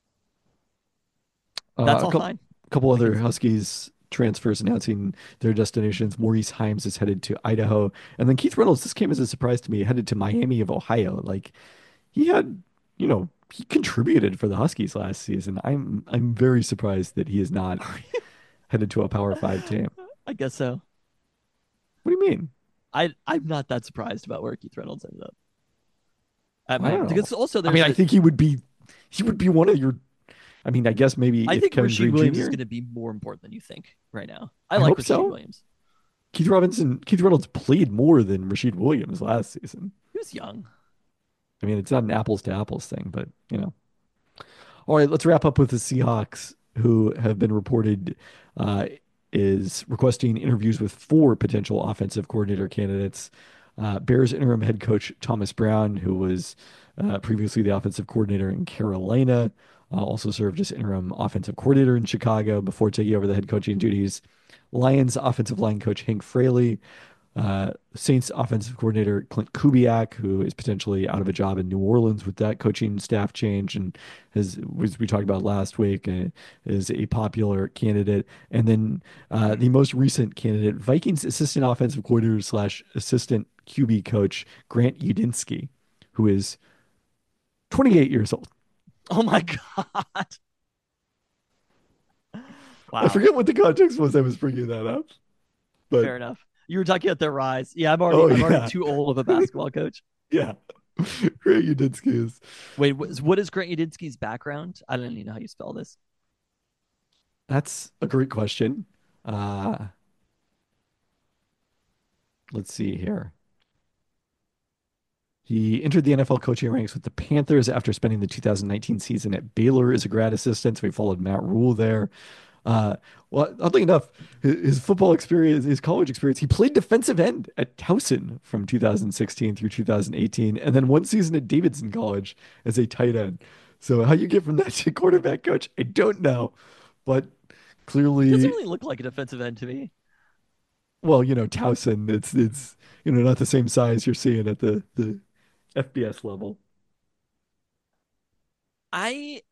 Uh, that's a all couple, fine. couple I other can- Huskies transfers announcing their destinations. Maurice Himes is headed to Idaho, and then Keith Reynolds. This came as a surprise to me. Headed to Miami of Ohio. Like he had, you know, he contributed for the Huskies last season. I'm I'm very surprised that he is not headed to a Power Five team. I guess so. What do you mean? I I'm not that surprised about where Keith Reynolds ended up at I don't Miami know. because also I there's mean, a, I think he would be he would be one of your. I mean, I guess maybe I if think Kevin Rasheed Green Williams Junior is going to be more important than you think right now. I, I like hope Rasheed so. Williams. Keith Robinson, Keith Reynolds played more than Rasheed Williams last season. He was young. I mean, it's not an apples to apples thing, but you know. All right, let's wrap up with the Seahawks, who have been reported uh, is requesting interviews with four potential offensive coordinator candidates. Uh, Bears interim head coach Thomas Brown, who was uh, previously the offensive coordinator in Carolina, uh, also served as interim offensive coordinator in Chicago before taking over the head coaching duties. Lions offensive line coach Hank Fraley, uh, Saints offensive coordinator Clint Kubiak, who is potentially out of a job in New Orleans with that coaching staff change, and has, as we talked about last week, uh, is a popular candidate. And then uh, the most recent candidate, Vikings assistant offensive coordinator slash assistant Q B coach Grant Udinski, who is twenty-eight years old. Oh my god! I Wow. forget what the context was. I was bringing that up, but Fair enough. You were talking about their rise. Yeah, I'm already Oh, I'm yeah. already too old of a basketball coach. yeah, Grant Udinski is. Wait, what is, what is Grant Udinski's background? I don't even know how you spell this. That's a great question. Uh, let's see here. He entered the N F L coaching ranks with the Panthers after spending the two thousand nineteen season at Baylor as a grad assistant. So he followed Matt Rule there. Uh, well, oddly enough, his, his football experience, his college experience, he played defensive end at Towson from two thousand sixteen through two thousand eighteen, and then one season at Davidson College as a tight end. So how you get from that to quarterback coach, I don't know, but Doesn't clearly, really look like a defensive end to me. well, you know, Towson, it's it's you know not the same size you're seeing at the the F B S level. I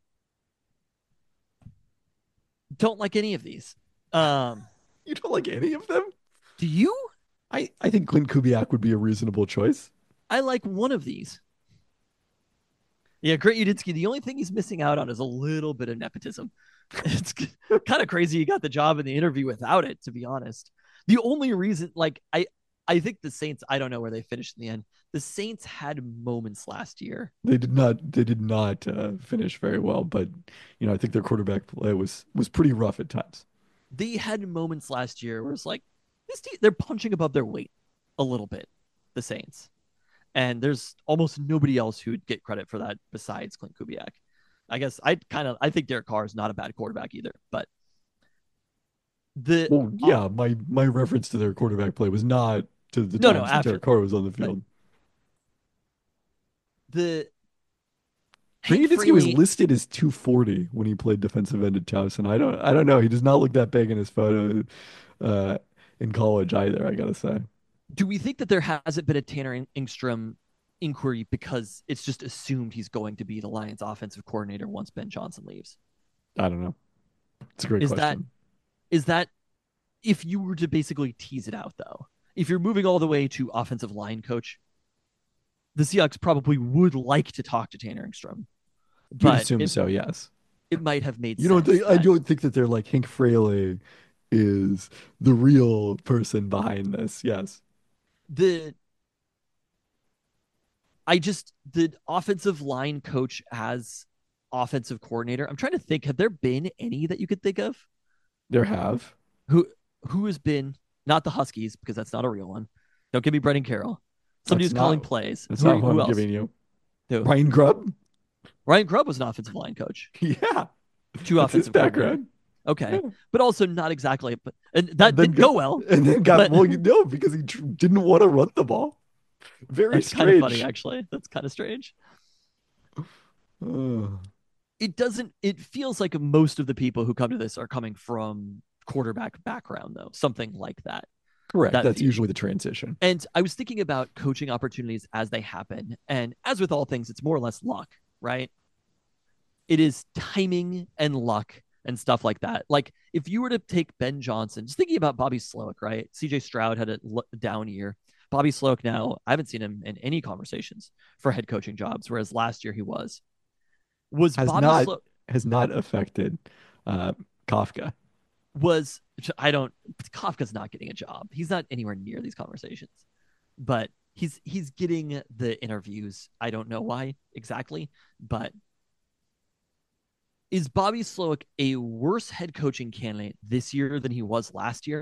don't like any of these. Um, You don't like any of them? do you? I I think Clint Kubiak would be a reasonable choice. I like one of these. Yeah, Grant Udinski. The only thing he's missing out on is a little bit of nepotism. It's kind of crazy he got the job in the interview without it, to be honest. The only reason, like, I, I think the Saints. I don't know where they finished in the end. The Saints had moments last year. They did not they did not uh, finish very well, but you know I think their quarterback play was was pretty rough at times. They had moments last year where it's like this team, they're punching above their weight a little bit. The Saints. And there's almost nobody else who would get credit for that besides Clint Kubiak. I guess I kind of I think Derek Carr is not a bad quarterback either, but the Well, uh, yeah, my my reference to their quarterback play was not to the no no times that after Derek Carr was on the field. the Grant Hank Udinski was Fraley. listed as two forty when he played defensive end at Towson. I don't I don't know. He does not look that big in his photo uh, in college either, I gotta say. Do we think that there hasn't been a Tanner Engstrom inquiry because it's just assumed he's going to be the Lions offensive coordinator once Ben Johnson leaves? I don't know. It's a great Is that question. is that if you were to basically tease it out though? If you're moving all the way to offensive line coach, the Seahawks probably would like to talk to Tanner Engstrom, You'd but assume it, so, yes. it might have made You don't sense think I that don't think that they're like Hank Fraley is the real person behind this. Yes. the I just the offensive line coach as offensive coordinator. I'm trying to think. Have there been any that you could think of There have. who who has been not the Huskies because that's not a real one. Don't give me Brendan Carroll. Somebody That's who's calling not plays. that's Who, not what who I'm else? giving you. Who? Ryan Grubb? Ryan Grubb was an offensive line coach. Yeah. Two That's his offensive coordinator. background. Okay, Yeah. but also not exactly. But and And that then didn't got, go well. and then got But well, you know, because he tr- didn't want to run the ball. Very that's kind of funny, strange. actually. That's kind of strange. Uh, It doesn't. It feels like most of the people who come to this are coming from quarterback background, though. Something like that. correct. That That's view. usually the transition. And I was thinking about coaching opportunities as they happen. And as with all things, it's more or less luck, right? It is timing and luck and stuff like that. Like if you were to take Ben Johnson, just thinking about Bobby Slowick, right? C J Stroud had a down year. Bobby Slowick now, I haven't seen him in any conversations for head coaching jobs, whereas last year he was. Was Has Bobby not Slowick has not affected uh, Kafka. was I don't Kafka's not getting a job. He's not anywhere near these conversations. But he's he's getting the interviews. I don't know why exactly, but is Bobby Slowick a worse head coaching candidate this year than he was last year?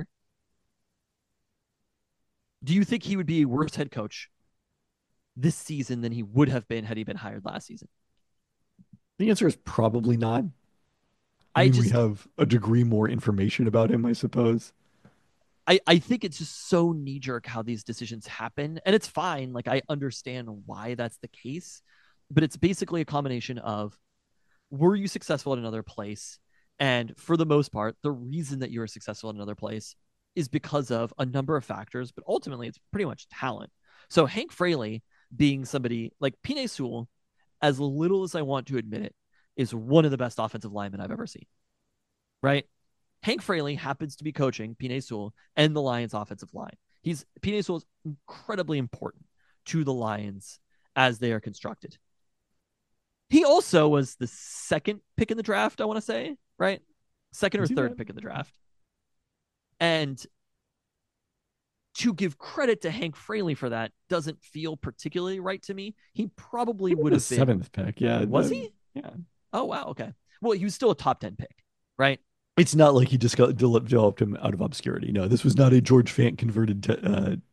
Do you think he would be a worse head coach this season than he would have been had he been hired last season? The answer is probably not. I I mean, just we have a degree more information about him, I suppose. I, I think it's just so knee jerk how these decisions happen. And it's fine. Like I understand why that's the case, but it's basically a combination of were you successful at another place? And for the most part, the reason that you were successful at another place is because of a number of factors, but ultimately it's pretty much talent. So Hank Fraley being somebody like Penei Sewell, as little as I want to admit it, is one of the best offensive linemen I've ever seen. Right? Hank Fraley happens to be coaching Penei Sewell and the Lions offensive line. He's Penei Sewell is incredibly important to the Lions as they are constructed. He also was the second pick in the draft, I want to say, right? Second or Was he third that? pick in the draft. And to give credit to Hank Fraley for that doesn't feel particularly right to me. He probably would The have been. seventh pick, yeah. Was the- he? Yeah. Oh, wow. Okay. Well, he was still a top ten pick, right? It's not like he just got developed him out of obscurity. No, this was not a George Fant converted to, uh,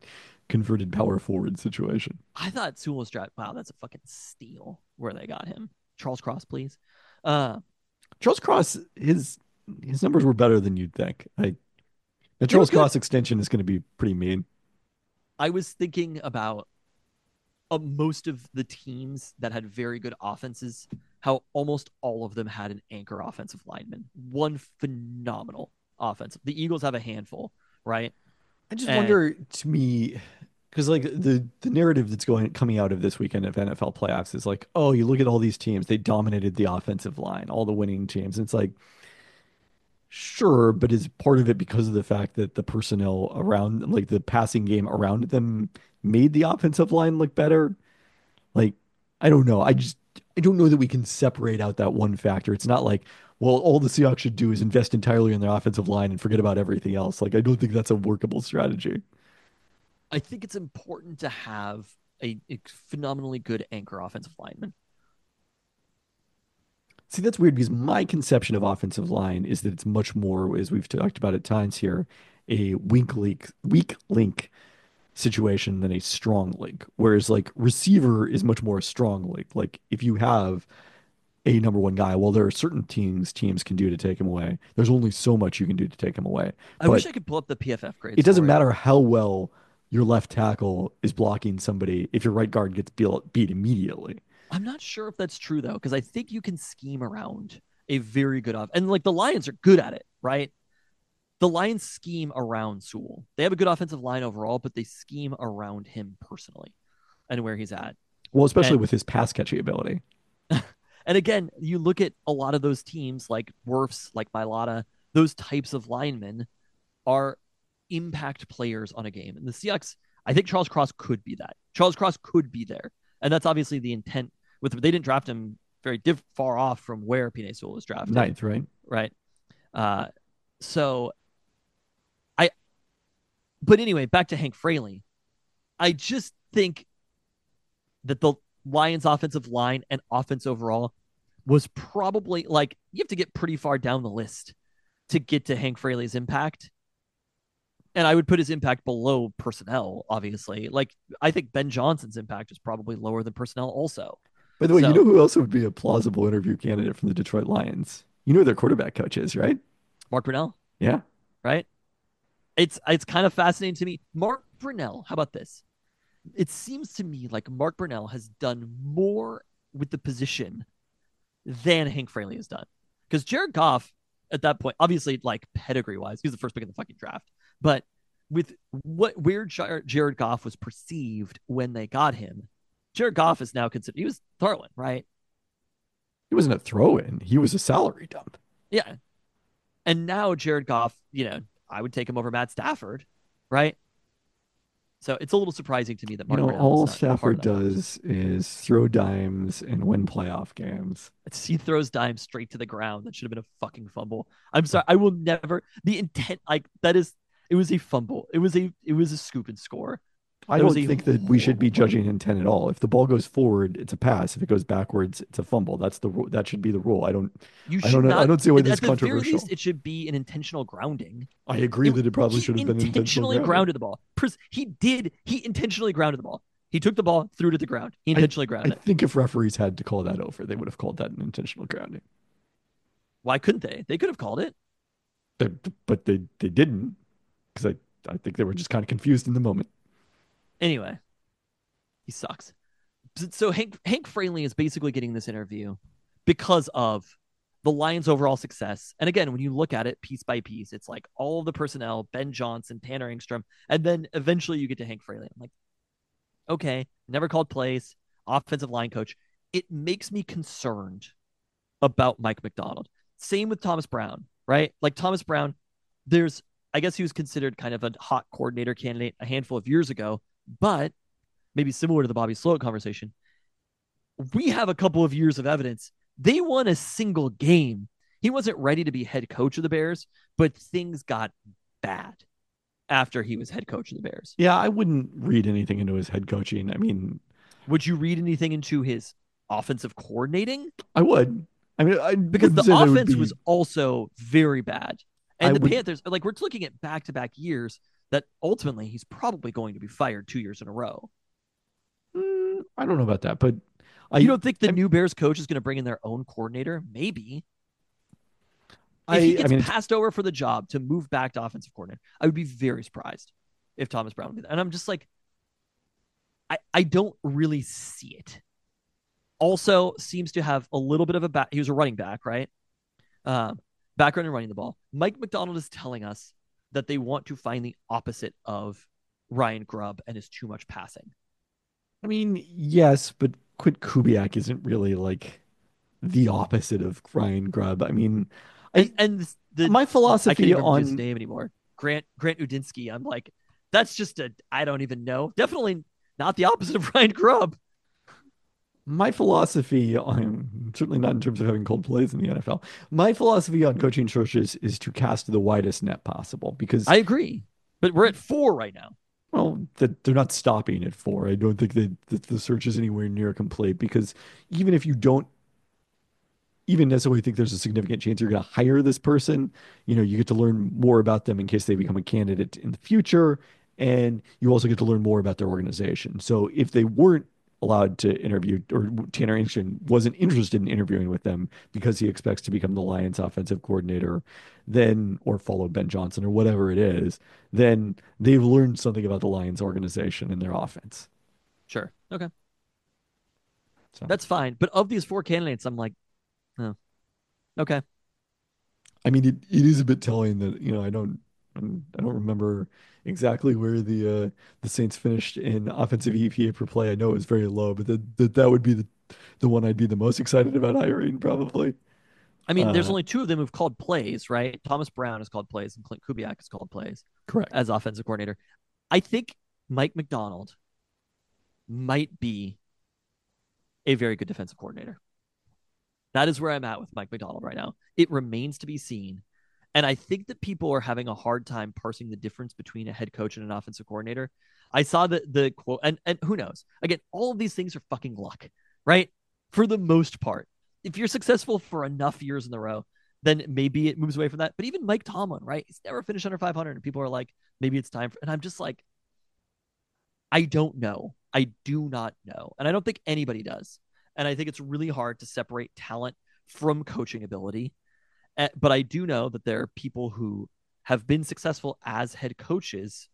converted power forward situation. I thought Sewell was drafted. Wow, that's a fucking steal where they got him. Charles Cross, please. Uh, Charles Cross, his his numbers were better than you'd think. I the They were Charles good. Cross extension is going to be pretty mean. I was thinking about uh, most of the teams that had very good offenses, how almost all of them had an anchor offensive lineman. One phenomenal offensive. The Eagles have a handful, right? I just And- wonder to me because like the the narrative that's going coming out of this weekend of N F L playoffs is like, oh, you look at all these teams, they dominated the offensive line, all the winning teams. And it's like, sure, but is part of it because of the fact that the personnel around, like the passing game around them, made the offensive line look better? Like, I don't know. I just I don't know that we can separate out that one factor. It's not like, well, all the Seahawks should do is invest entirely in their offensive line and forget about everything else. Like, I don't think that's a workable strategy. I think it's important to have a, a phenomenally good anchor offensive lineman. See, that's weird because my conception of offensive line is that it's much more, as we've talked about at times here, a weak link, weak link situation than a strong link. Whereas like receiver is much more a strong link. Like if you have a number one guy, well, there are certain teams teams can do to take him away. There's only so much you can do to take him away. I But wish I could pull up the P F F grades. it doesn't for matter how well your left tackle is blocking somebody if your right guard gets beat, beat immediately. I'm not sure if that's true though, because I think you can scheme around a very good off, and like the Lions are good at it, right? The Lions scheme around Sewell. They have a good offensive line overall, but they scheme around him personally and where he's at. Well, especially And- with his pass catching ability. And again, you look at a lot of those teams like Werfs, like Mailata, those types of linemen are impact players on a game. And the Seahawks, I think Charles Cross could be that. Charles Cross could be there. And that's obviously the intent with they didn't draft him very diff, far off from where Penei Sewell was drafted. Ninth, right? Right. Uh, so I, but anyway, back to Hank Fraley. I just think that the Lions offensive line and offense overall was probably like, you have to get pretty far down the list to get to Hank Fraley's impact. And I would put his impact below personnel, obviously. Like, I think Ben Johnson's impact is probably lower than personnel also. By the way, So- you know who else would be a plausible interview candidate from the Detroit Lions? You know who their quarterback coach is, right? Mark Brunell, Yeah. right? It's it's kind of fascinating to me. Mark Brunell, how about this? It seems to me like Mark Brunell has done more with the position than Hank Fraley has done. Because Jared Goff, at that point, obviously, like pedigree wise, he was the first pick in the fucking draft. But with what where Jared Goff was perceived when they got him, Jared Goff is now considered, he was throwing, right? He wasn't a throw in, he was a salary dump. Yeah. And now Jared Goff, you know, I would take him over Matt Stafford, right? So it's a little surprising to me that You Mark know, Brunell all is not a part of Stafford that. does is throw dimes and win playoff games. It's, he throws dimes straight to the ground. That should have been a fucking fumble. I'm sorry. I will never. The intent, like that is, it was a fumble. It was a, it was a scoop and score. I That was don't a think that we should be horrible- judging intent at all. If the ball goes forward, it's a pass. If it goes backwards, it's a fumble. That's the ru- that should be the rule. I don't You I should don't know- I not. don't see why at this is the very controversial. least, it should be an intentional grounding. I agree that it probably he should have been intentional intentionally grounding. grounded the ball. Pres- He did. He intentionally grounded the ball. He took the ball, threw it to the ground. He intentionally I grounded it. think if referees had to call that over, they would have called that an intentional grounding. Why couldn't they? They could have called it. But, but they they didn't because I I think they were just kind of confused in the moment. Anyway, he sucks. So Hank Hank Fraley is basically getting this interview because of the Lions' overall success. And again, when you look at it piece by piece, it's like all of the personnel, Ben Johnson, Tanner Engstrom, and then eventually you get to Hank Fraley. I'm like, okay, never called plays, offensive line coach. It makes me concerned about Mike McDonald. Same with Thomas Brown, right? Like Thomas Brown, there's, I guess he was considered kind of a hot coordinator candidate a handful of years ago, but maybe similar to the Bobby Sloat conversation, we have a couple of years of evidence. They won a single game. He wasn't ready to be head coach of the Bears, but things got bad after he was head coach of the Bears. Yeah, I wouldn't read anything into his head coaching. I mean, Would you read anything into his offensive coordinating? I would. I mean, I Because the wouldn't say that would offense be- was also very bad. And I the would- Panthers, like we're looking at back-to-back years that ultimately he's probably going to be fired two years in a row. Mm, I don't know about that, but I You don't think the I'm, new Bears coach is going to bring in their own coordinator? Maybe. If he I I gets mean it's, passed over for the job to move back to offensive coordinator, I would be very surprised if Thomas Brown would be there. And I'm just like, I, I don't really see it. Also seems to have a little bit of a back. He was a running back, right? Um, background in running the ball. Mike Macdonald is telling us that they want to find the opposite of Ryan Grubb and is too much passing. I mean yes, but Quint Kubiak isn't really like the opposite of Ryan Grubb. I mean, I And and this, the my I can't philosophy even remember his on name anymore. Grant Grant Udinsky. I'm like, that's just a I don't even know. Definitely not the opposite of Ryan Grubb. my philosophy on certainly not in terms of having cold plays in the N F L. My philosophy on coaching searches is to cast the widest net possible because I agree, but we're at four right now. well, that they're not stopping at four. I don't think that, that the search is anywhere near complete because even if you don't even necessarily think there's a significant chance you're going to hire this person, you know, you get to learn more about them in case they become a candidate in the future, and you also get to learn more about their organization. So if they weren't allowed to interview, or Tanner Anderson wasn't interested in interviewing with them because he expects to become the Lions offensive coordinator, then or follow Ben Johnson or whatever it is, then they've learned something about the Lions organization and their offense. Sure. Okay. So That's fine. But of these four candidates, I'm like, oh, okay. I mean, it, it is a bit telling that, you know, I don't I don't remember exactly where the uh, the Saints finished in offensive E P A per play. I know it was very low, but that that, that would be the the one I'd be the most excited about hiring probably. I mean, there's Uh, only two of them who've called plays, right? Thomas Brown has called plays and Clint Kubiak has called plays correct. as offensive coordinator. I think Mike Macdonald might be a very good defensive coordinator. That is where I'm at with Mike Macdonald right now. It remains to be seen. And I think that people are having a hard time parsing the difference between a head coach and an offensive coordinator. I saw the the quote, and, and who knows? Again, all of these things are fucking luck, right? For the most part. If you're successful for enough years in a row, then maybe it moves away from that. But even Mike Tomlin, right? He's never finished under five hundred. And people are like, maybe it's time for, and I'm just like, I don't know. I do not know. And I don't think anybody does. And I think it's really hard to separate talent from coaching ability. Uh, But I do know that there are people who have been successful as head coaches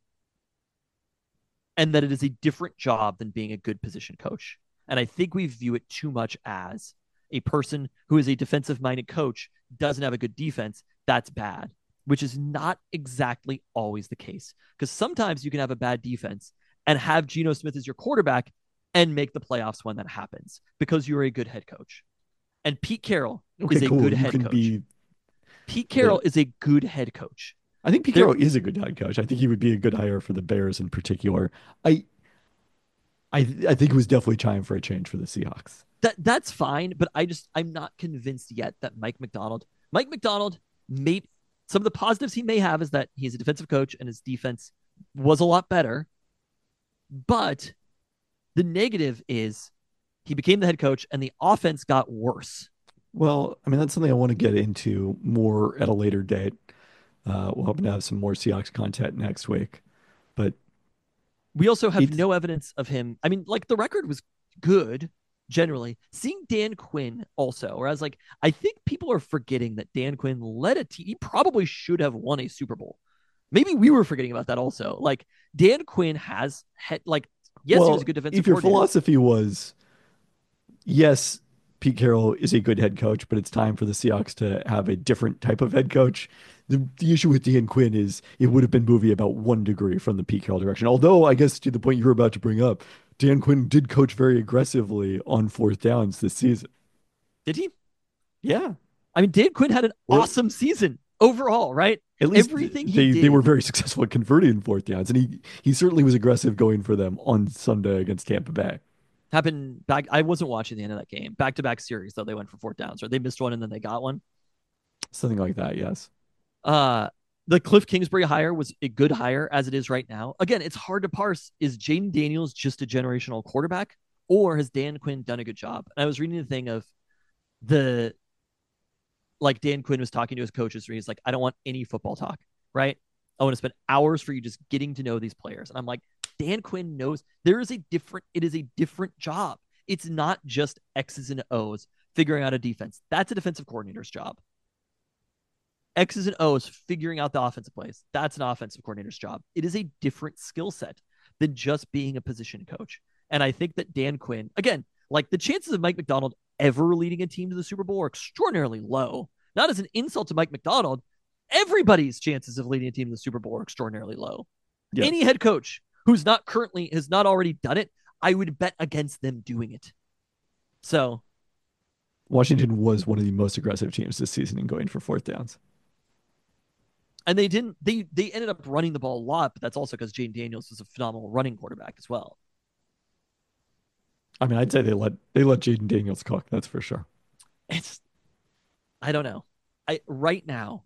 and that it is a different job than being a good position coach. And I think we view it too much as a person who is a defensive minded coach doesn't have a good defense. That's bad, which is not exactly always the case. Because sometimes you can have a bad defense and have Geno Smith as your quarterback and make the playoffs when that happens because you're a good head coach. And Pete Carroll Okay, is a cool. good You head can coach. be Pete Carroll the is a good head coach. I think Pete There- Carroll is a good head coach. I think he would be a good hire for the Bears in particular. I I I think it was definitely time for a change for the Seahawks. That that's fine, but I just I'm not convinced yet that Mike Macdonald, Mike Macdonald, may some of the positives he may have is that he's a defensive coach and his defense was a lot better. But the negative is he became the head coach and the offense got worse. Well, I mean, that's something I want to get into more at a later date. Uh, we're hoping to have some more Seahawks content next week. But We also have it's no evidence of him. I mean, like the record was good generally. Seeing Dan Quinn also, where I was like, I think people are forgetting that Dan Quinn led a team. He probably should have won a Super Bowl. Maybe we were forgetting about that also. Like Dan Quinn has had, like, yes, he well, was a good defensive if your coordinator. philosophy was, yes, Pete Carroll is a good head coach, but it's time for the Seahawks to have a different type of head coach. The, the issue with Dan Quinn is it would have been moving about one degree from the Pete Carroll direction. Although, I guess to the point you were about to bring up, Dan Quinn did coach very aggressively on fourth downs this season. Did he? Yeah. I mean, Dan Quinn had an Or awesome season overall, right? at least Everything he they, did. they were very successful at converting fourth downs, and he, he certainly was aggressive going for them on Sunday against Tampa Bay. Happened back. I wasn't watching the end of that game. Back to back series, though, they went for fourth downs, or they missed one and then they got one. Something like that, yes. Uh, the Cliff Kingsbury hire was a good hire as it is right now. Again, it's hard to parse. Is Jaden Daniels just a generational quarterback, or has Dan Quinn done a good job? And I was reading the thing of the, like Dan Quinn was talking to his coaches where he's like, I don't want any football talk, right? I want to spend hours for you just getting to know these players. And I'm like, Dan Quinn knows there is a different, it is a different job. It's not just X's and O's figuring out a defense. That's a defensive coordinator's job. X's and O's figuring out the offensive plays. That's an offensive coordinator's job. It is a different skill set than just being a position coach. And I think that Dan Quinn, again, like the chances of Mike Macdonald ever leading a team to the Super Bowl are extraordinarily low. Not as an insult to Mike Macdonald, everybody's chances of leading a team to the Super Bowl are extraordinarily low. Yes. Any head coach who's not currently, has not already done it, I would bet against them doing it. So Washington was one of the most aggressive teams this season in going for fourth downs. And they didn't, they they ended up running the ball a lot, but that's also because Jayden Daniels is a phenomenal running quarterback as well. I mean, I'd say they let they let Jayden Daniels cook, that's for sure. It's, I don't know. I right now,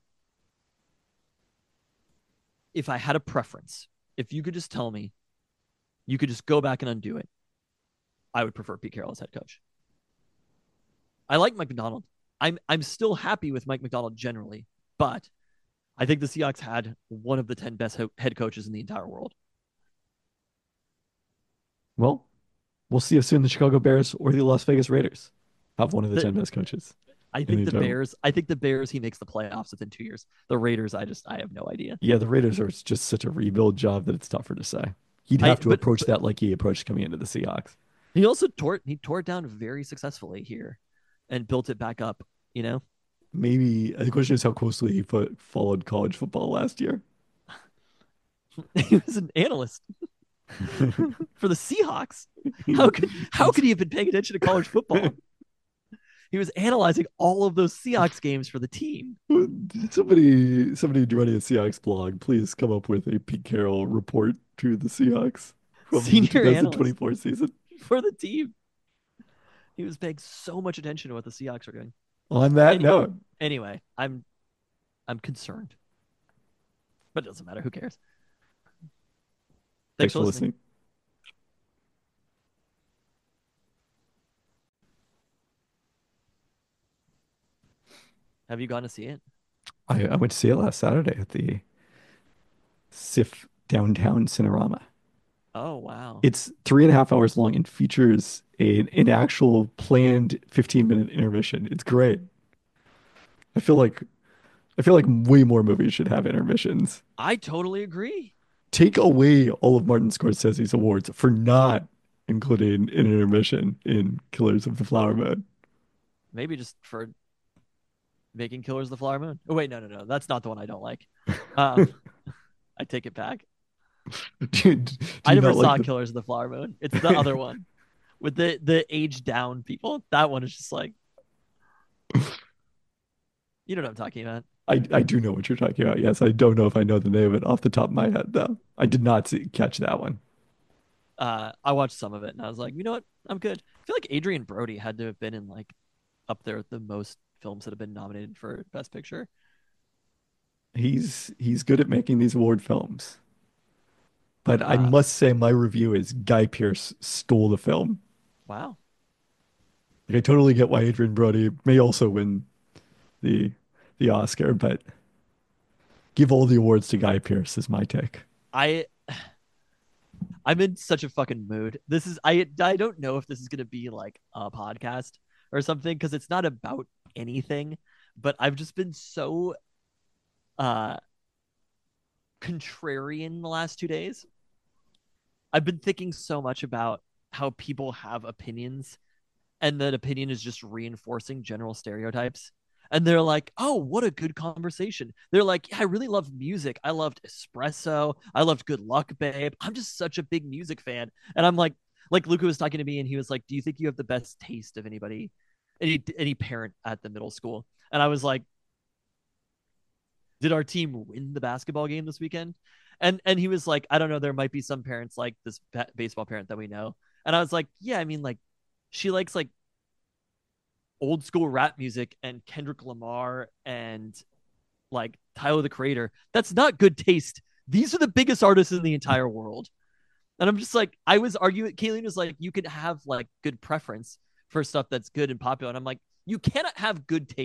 if I had a preference, if you could just tell me, you could just go back and undo it, I would prefer Pete Carroll as head coach. I like Mike Macdonald. I'm I'm still happy with Mike Macdonald generally, but I think the Seahawks had one of the ten best ho- head coaches in the entire world. Well, we'll see if soon the Chicago Bears or the Las Vegas Raiders have one of the, the ten best coaches. I think the, the Bears, I think the Bears, he makes the playoffs within two years. The Raiders, I just, I have no idea. Yeah, the Raiders are just such a rebuild job that it's tougher to say. He'd have I, to but, approach but, that like he approached coming into the Seahawks. He also tore, he tore it down very successfully here and built it back up, you know? Maybe the question is how closely he fo- followed college football last year. He was an analyst for the Seahawks. How could how could he have been paying attention to college football? He was analyzing all of those Seahawks games for the team. Somebody, somebody running a Seahawks blog, please come up with a Pete Carroll report to the Seahawks from Senior the twenty twenty-four season for the team. He was paying so much attention to what the Seahawks are doing. On that anyway, note, anyway, I'm I'm concerned, but it doesn't matter. Who cares? Thanks, Thanks for listening. listening. Have you gone to see it? I, I went to see it last Saturday at the S I F Downtown Cinerama. Oh, wow. It's three and a half hours long and features a, an actual planned fifteen minute intermission. It's great. I feel like I feel like way more movies should have intermissions. I totally agree. Take away all of Martin Scorsese's awards for not including an intermission in Killers of the Flower Moon. Maybe just for making Killers of the Flower Moon. Oh, wait, no, no, no. That's not the one I don't like. Um, I take it back. do, do I never saw like the... Killers of the Flower Moon. It's the other one with the, the aged down people. That one is just like, you know what I'm talking about. I, I do know what you're talking about. Yes, I don't know if I know the name of it off the top of my head, though. I did not see, catch that one. Uh, I watched some of it, and I was like, you know what? I'm good. I feel like Adrian Brody had to have been in like up there with the most films that have been nominated for Best Picture. He's he's good at making these award films. But uh, I Ah. must say my review is Guy Pearce stole the film. Wow. Like, I totally get why Adrian Brody may also win the the Oscar, but give all the awards to Guy Pearce is my take. I I'm in such a fucking mood. This is I I don't know if this is gonna be like a podcast or something because it's not about anything, but I've just been so uh contrarian the last two days. I've been thinking so much about how people have opinions and that opinion is just reinforcing general stereotypes. And they're like, oh, what a good conversation. They're like, yeah, I really love music. I loved Espresso. I loved Good Luck, Babe. I'm just such a big music fan. And I'm like, like Luca was talking to me and he was like, do you think you have the best taste of anybody, any, any parent at the middle school? And I was like, did our team win the basketball game this weekend? And and he was like, I don't know. There might be some parents like this ba- baseball parent that we know. And I was like, yeah, I mean, like she likes like old school rap music and Kendrick Lamar and like Tyler the Creator. That's not good taste. These are the biggest artists in the entire world. And I'm just like, I was arguing, Kayleen was like, you can have like good preference for stuff that's good and popular. And I'm like, you cannot have good taste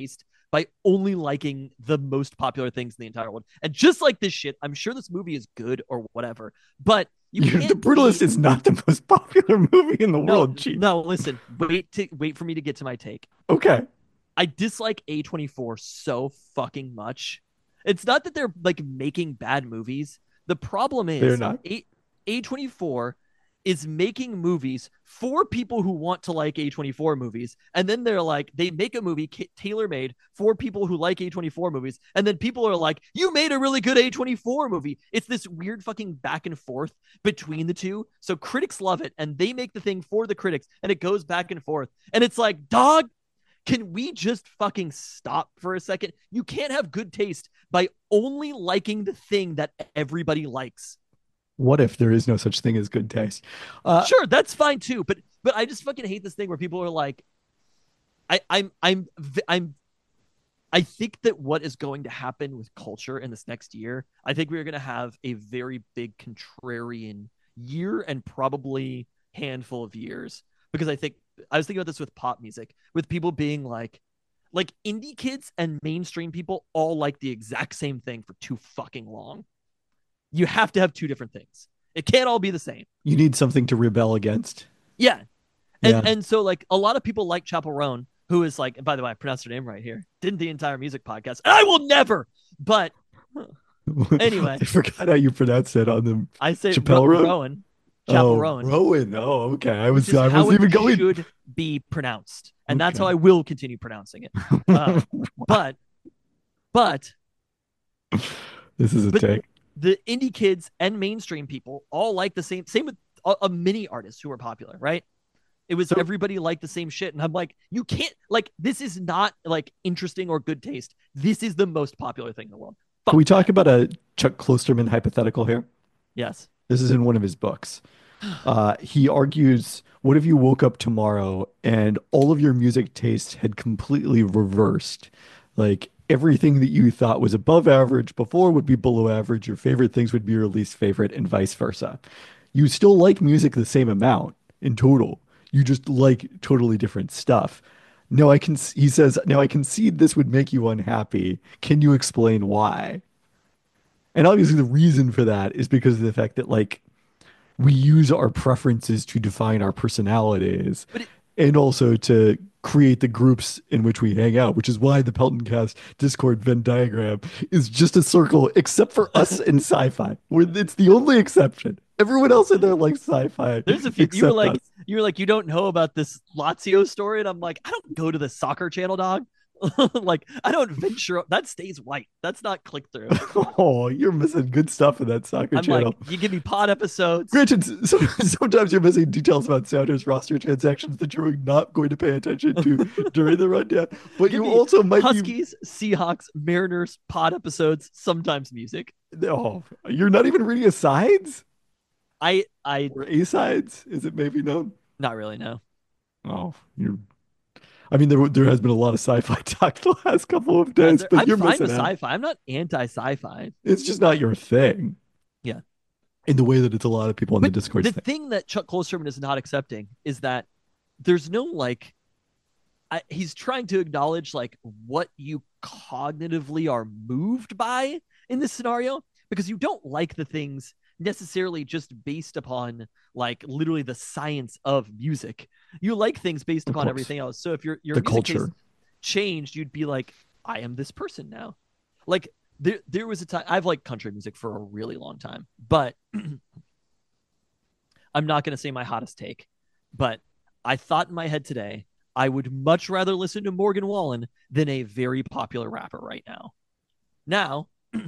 by only liking the most popular things in the entire world. And just like this shit, I'm sure this movie is good or whatever, but you You- can't The Brutalist be... is not the most popular movie in the no, world, Chief. no, listen, wait to wait for me to get to my take. Okay. I dislike A twenty-four so fucking much. It's not that they're like making bad movies. The problem is They're not. A A24 is making movies for people who want to like A twenty-four movies, and then they're like, they make a movie tailor-made for people who like A twenty-four movies, and then people are like, you made a really good A twenty-four movie. It's this weird fucking back and forth between the two. So critics love it, and they make the thing for the critics, and it goes back and forth. And it's like, dog, can we just fucking stop for a second? You can't have good taste by only liking the thing that everybody likes. What if there is no such thing as good taste? Uh, Sure, that's fine too, but but I just fucking hate this thing where people are like, I I'm I'm I'm I think that what is going to happen with culture in this next year, I think we're going to have a very big contrarian year and probably handful of years, because I think I was thinking about this with pop music, with people being like, like indie kids and mainstream people all like the exact same thing for too fucking long. You have to have two different things. It can't all be the same. You need something to rebel against. Yeah. And Yeah. and so like a lot of people like Chappell Roan, who is like, and by the way, I pronounced her name right here. Didn't the entire music podcast. And I will never. But anyway. I forgot how you pronounced it on the I say Chappell Ro- Roan? Rowan. Chappell oh, Rowan. Rowan. Oh, okay. I was Which is I how wasn't it even going. should be pronounced. And that's Okay. how I will continue pronouncing it. Uh, but but This is a but- take. the indie kids and mainstream people all like the same same with a, a mini artists who are popular, right? It was So- everybody liked the same shit, and I'm like, you can't, like, this is not like interesting or good taste. This is the most popular thing in the world. Fuck Can we talk that. about a Chuck Klosterman hypothetical here? Yes. This is in one of his books. Uh, he argues, what if you woke up tomorrow and all of your music taste had completely reversed? Like everything that you thought was above average before would be below average. Your favorite things would be your least favorite, and vice versa. You still like music the same amount in total. You just like totally different stuff. No, I can, he says, now I concede this would make you unhappy. Can you explain why? And obviously the reason for that is because of the fact that like we use our preferences to define our personalities But it- and also to create the groups in which we hang out, which is why the Pelton Cast Discord Venn diagram is just a circle, except for us in sci-fi, where it's the only exception. Everyone else in there likes sci-fi. There's a few, you were except like, us. you were like, you don't know about this Lazio story. And I'm like, I don't go to the soccer channel, dog. Like, I don't venture up. That stays white. That's not click through. Oh, you're missing good stuff in that soccer I'm channel. like, you give me pod episodes. Granted, so, sometimes you're missing details about Sounders roster transactions that you're not going to pay attention to during the rundown. But Give you me also might be. Huskies, Seahawks, Mariners, pod episodes, sometimes music. Oh, you're not even reading asides I, I, or A-sides, is it maybe known? not really, no. Oh, you're. I mean, there there has been a lot of sci-fi talk the last couple of Uh, days, there- but I'm you're fine missing with out. sci-fi. I'm not anti-sci-fi. It's just not your thing. Yeah. In the way that it's a lot of people on the But Discord. the thing. thing that Chuck Klosterman is not accepting is that there's no like, I, he's trying to acknowledge like what you cognitively are moved by in this scenario, because you don't like the things necessarily just based upon like literally the science of music. You like things based Of upon course. everything else. So if your your The music taste culture. changed, you'd be like, I am this person now. Like there there was a time I've liked country music for a really long time, but I'm not going to say my hottest take, but I thought in my head today I would much rather listen to Morgan Wallen than a very popular rapper right now. Now,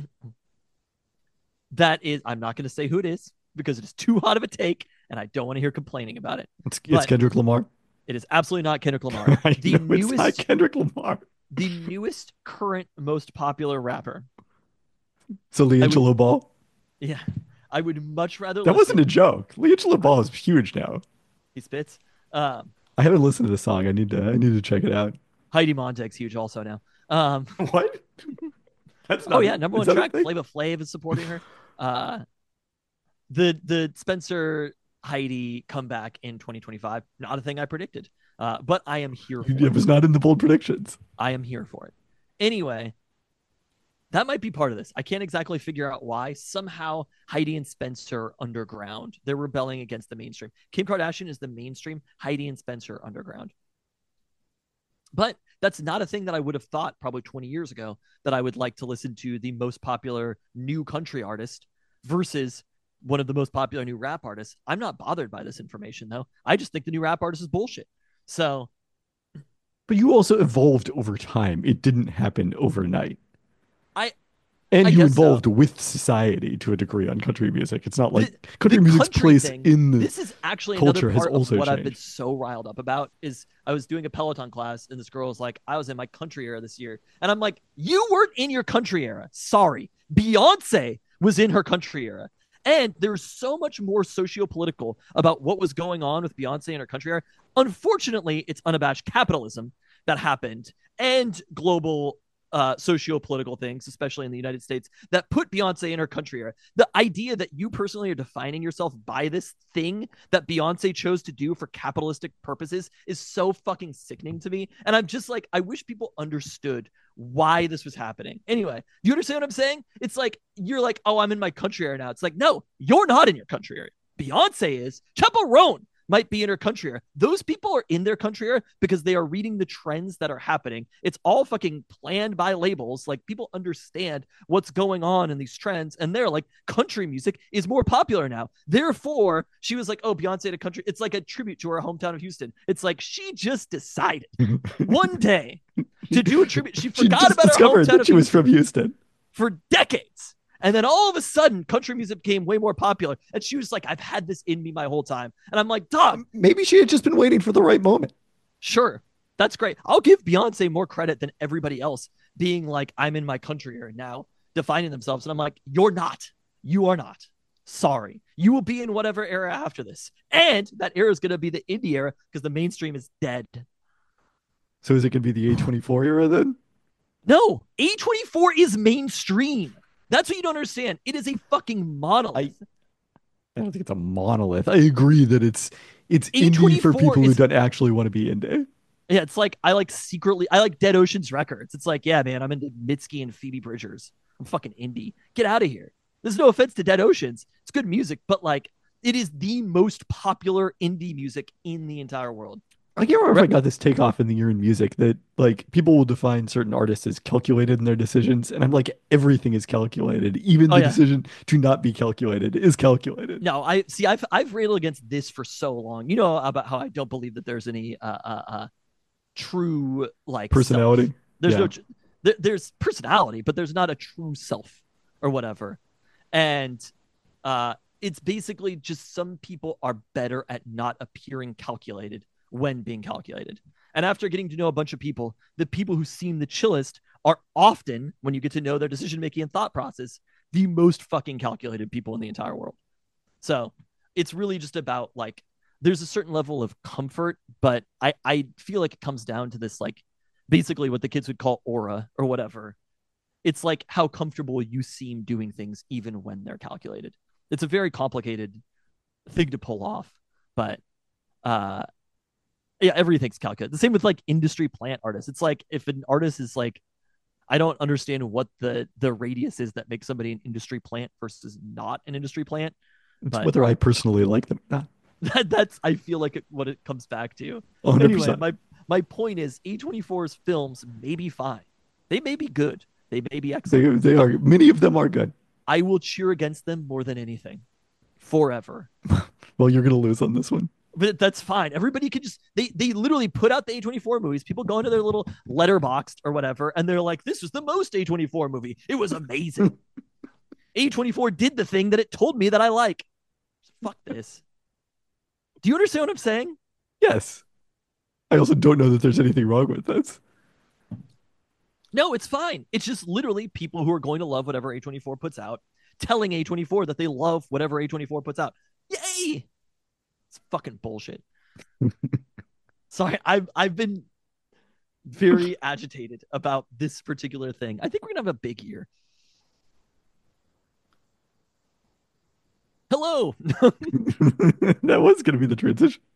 that is, I'm not going to say who it is because it is too hot of a take and I don't want to hear complaining about it. It's, it's but- Kendrick Lamar. It is absolutely not Kendrick Lamar. I The know it's not newest, Kendrick Lamar. the newest current most popular rapper. So Leangelo Ball. Yeah, I would much rather. That listen- wasn't a joke. Leangelo Ball is huge now. He spits. Um, I haven't listened to the song. I need to. I need to check it out. Heidi Montag's huge also now. Um, What? That's oh yeah, number is one that a track. thing? Flava Flav is supporting her. Uh, the the Spencer Heidi comeback in twenty twenty-five. Not a thing I predicted. Uh, but I am here for It it. was not in the bold predictions. I am here for it. Anyway, that might be part of this. I can't exactly figure out why. Somehow Heidi and Spencer are underground. They're rebelling against the mainstream. Kim Kardashian is the mainstream. Heidi and Spencer are underground. But that's not a thing that I would have thought probably twenty years ago, that I would like to listen to the most popular new country artist versus one of the most popular new rap artists. I'm not bothered by this information, though. I just think the new rap artist is bullshit. So, But you also evolved over time. It didn't happen overnight. I And I you guess so. evolved with society to a degree on country music. It's not like The- country the music's country place thing, in the this is actually culture another has part also of what I've been changed. so riled up about. Is I was doing a Peloton class and this girl was like, I was in my country era this year. And I'm like, you weren't in your country era. Sorry. Beyonce was in her country era. And there's so much more socio-political about what was going on with Beyonce in her country era. Unfortunately, it's unabashed capitalism that happened and global uh, socio-political things, especially in the United States, that put Beyonce in her country era. The idea that you personally are defining yourself by this thing that Beyonce chose to do for capitalistic purposes is so fucking sickening to me. And I'm just like, I wish people understood why this was happening. Anyway, do you understand what I'm saying? It's like, you're like, oh, I'm in my country era now. It's like, no, you're not in your country era. Beyonce is. Chaperone might be in her country era. Those people are in their country era because they are reading the trends that are happening. It's all fucking planned by labels. Like, people understand what's going on in these trends, and they're like, country music is more popular now. Therefore, she was like, oh, Beyonce to country. It's like a tribute to her hometown of Houston. It's like she just decided one day to do a tribute. She She forgot just about her discovered hometown that of she was Houston from Houston. for decades. And then all of a sudden, country music became way more popular. And she was like, I've had this in me my whole time. And I'm like, dog, Maybe she had just been waiting for the right moment. sure, that's great. I'll give Beyonce more credit than everybody else being like, I'm in my country era now, defining themselves. And I'm like, you're not. You are not. Sorry. You will be in whatever era after this. And that era is going to be the indie era because the mainstream is dead. So is it going to be the A twenty-four era then? No, A twenty-four is mainstream. That's what you don't understand. It is a fucking monolith. I don't think it's a monolith. I agree that it's it's indie for A twenty-four people who is- don't actually want to be indie. Yeah, it's like I like secretly I like Dead Oceans Records. It's like, yeah, man, I'm into Mitski and Phoebe Bridgers. I'm fucking indie. Get out of here. There's no offense to Dead Oceans. It's good music, but like it is the most popular indie music in the entire world. I can't remember if I got this takeoff in the year in music that like people will define certain artists as calculated in their decisions, and I'm like, everything is calculated. Even Oh, the yeah. decision to not be calculated is calculated. No, I see. I've I've railed against this for so long. You know about how I don't believe that there's any uh uh, uh true like Personality. self. There's Yeah. no tr- there, there's personality, but there's not a true self or whatever. And uh, it's basically just some people are better at not appearing calculated when being calculated. And after getting to know a bunch of people, the people who seem the chillest are often, when you get to know their decision making and thought process, the most fucking calculated people in the entire world. So it's really just about like, there's a certain level of comfort, but I, I feel like it comes down to this, like basically what the kids would call aura or whatever. It's like how comfortable you seem doing things, even when they're calculated. It's a very complicated thing to pull off, but uh, yeah, everything's calculated. The same with like industry plant artists. It's like if an artist is like, I don't understand what the the radius is that makes somebody an industry plant versus not an industry plant. It's But whether I personally like them or not. that, that's I feel like it, what it comes back to. one hundred Anyway, percent. my my point is A twenty-four's films may be fine. They may be good. They may be excellent. They, they are, many of them are good. I will cheer against them more than anything, forever. Well, you're going to lose on this one. But that's fine. Everybody can just they they literally put out the A twenty-four movies. People go into their little letterboxed or whatever, and they're like, "This was the most A twenty-four movie. It was amazing." A twenty-four did the thing that it told me that I like. Fuck this. Do you understand what I'm saying? Yes. I also don't know that there's anything wrong with this. No, it's fine. It's just literally people who are going to love whatever A twenty-four puts out, telling A twenty-four that they love whatever A twenty-four puts out. Yay! It's fucking bullshit. Sorry, I've I've been very agitated about this particular thing. I think we're gonna have a big year. Hello. That was going to be the transition.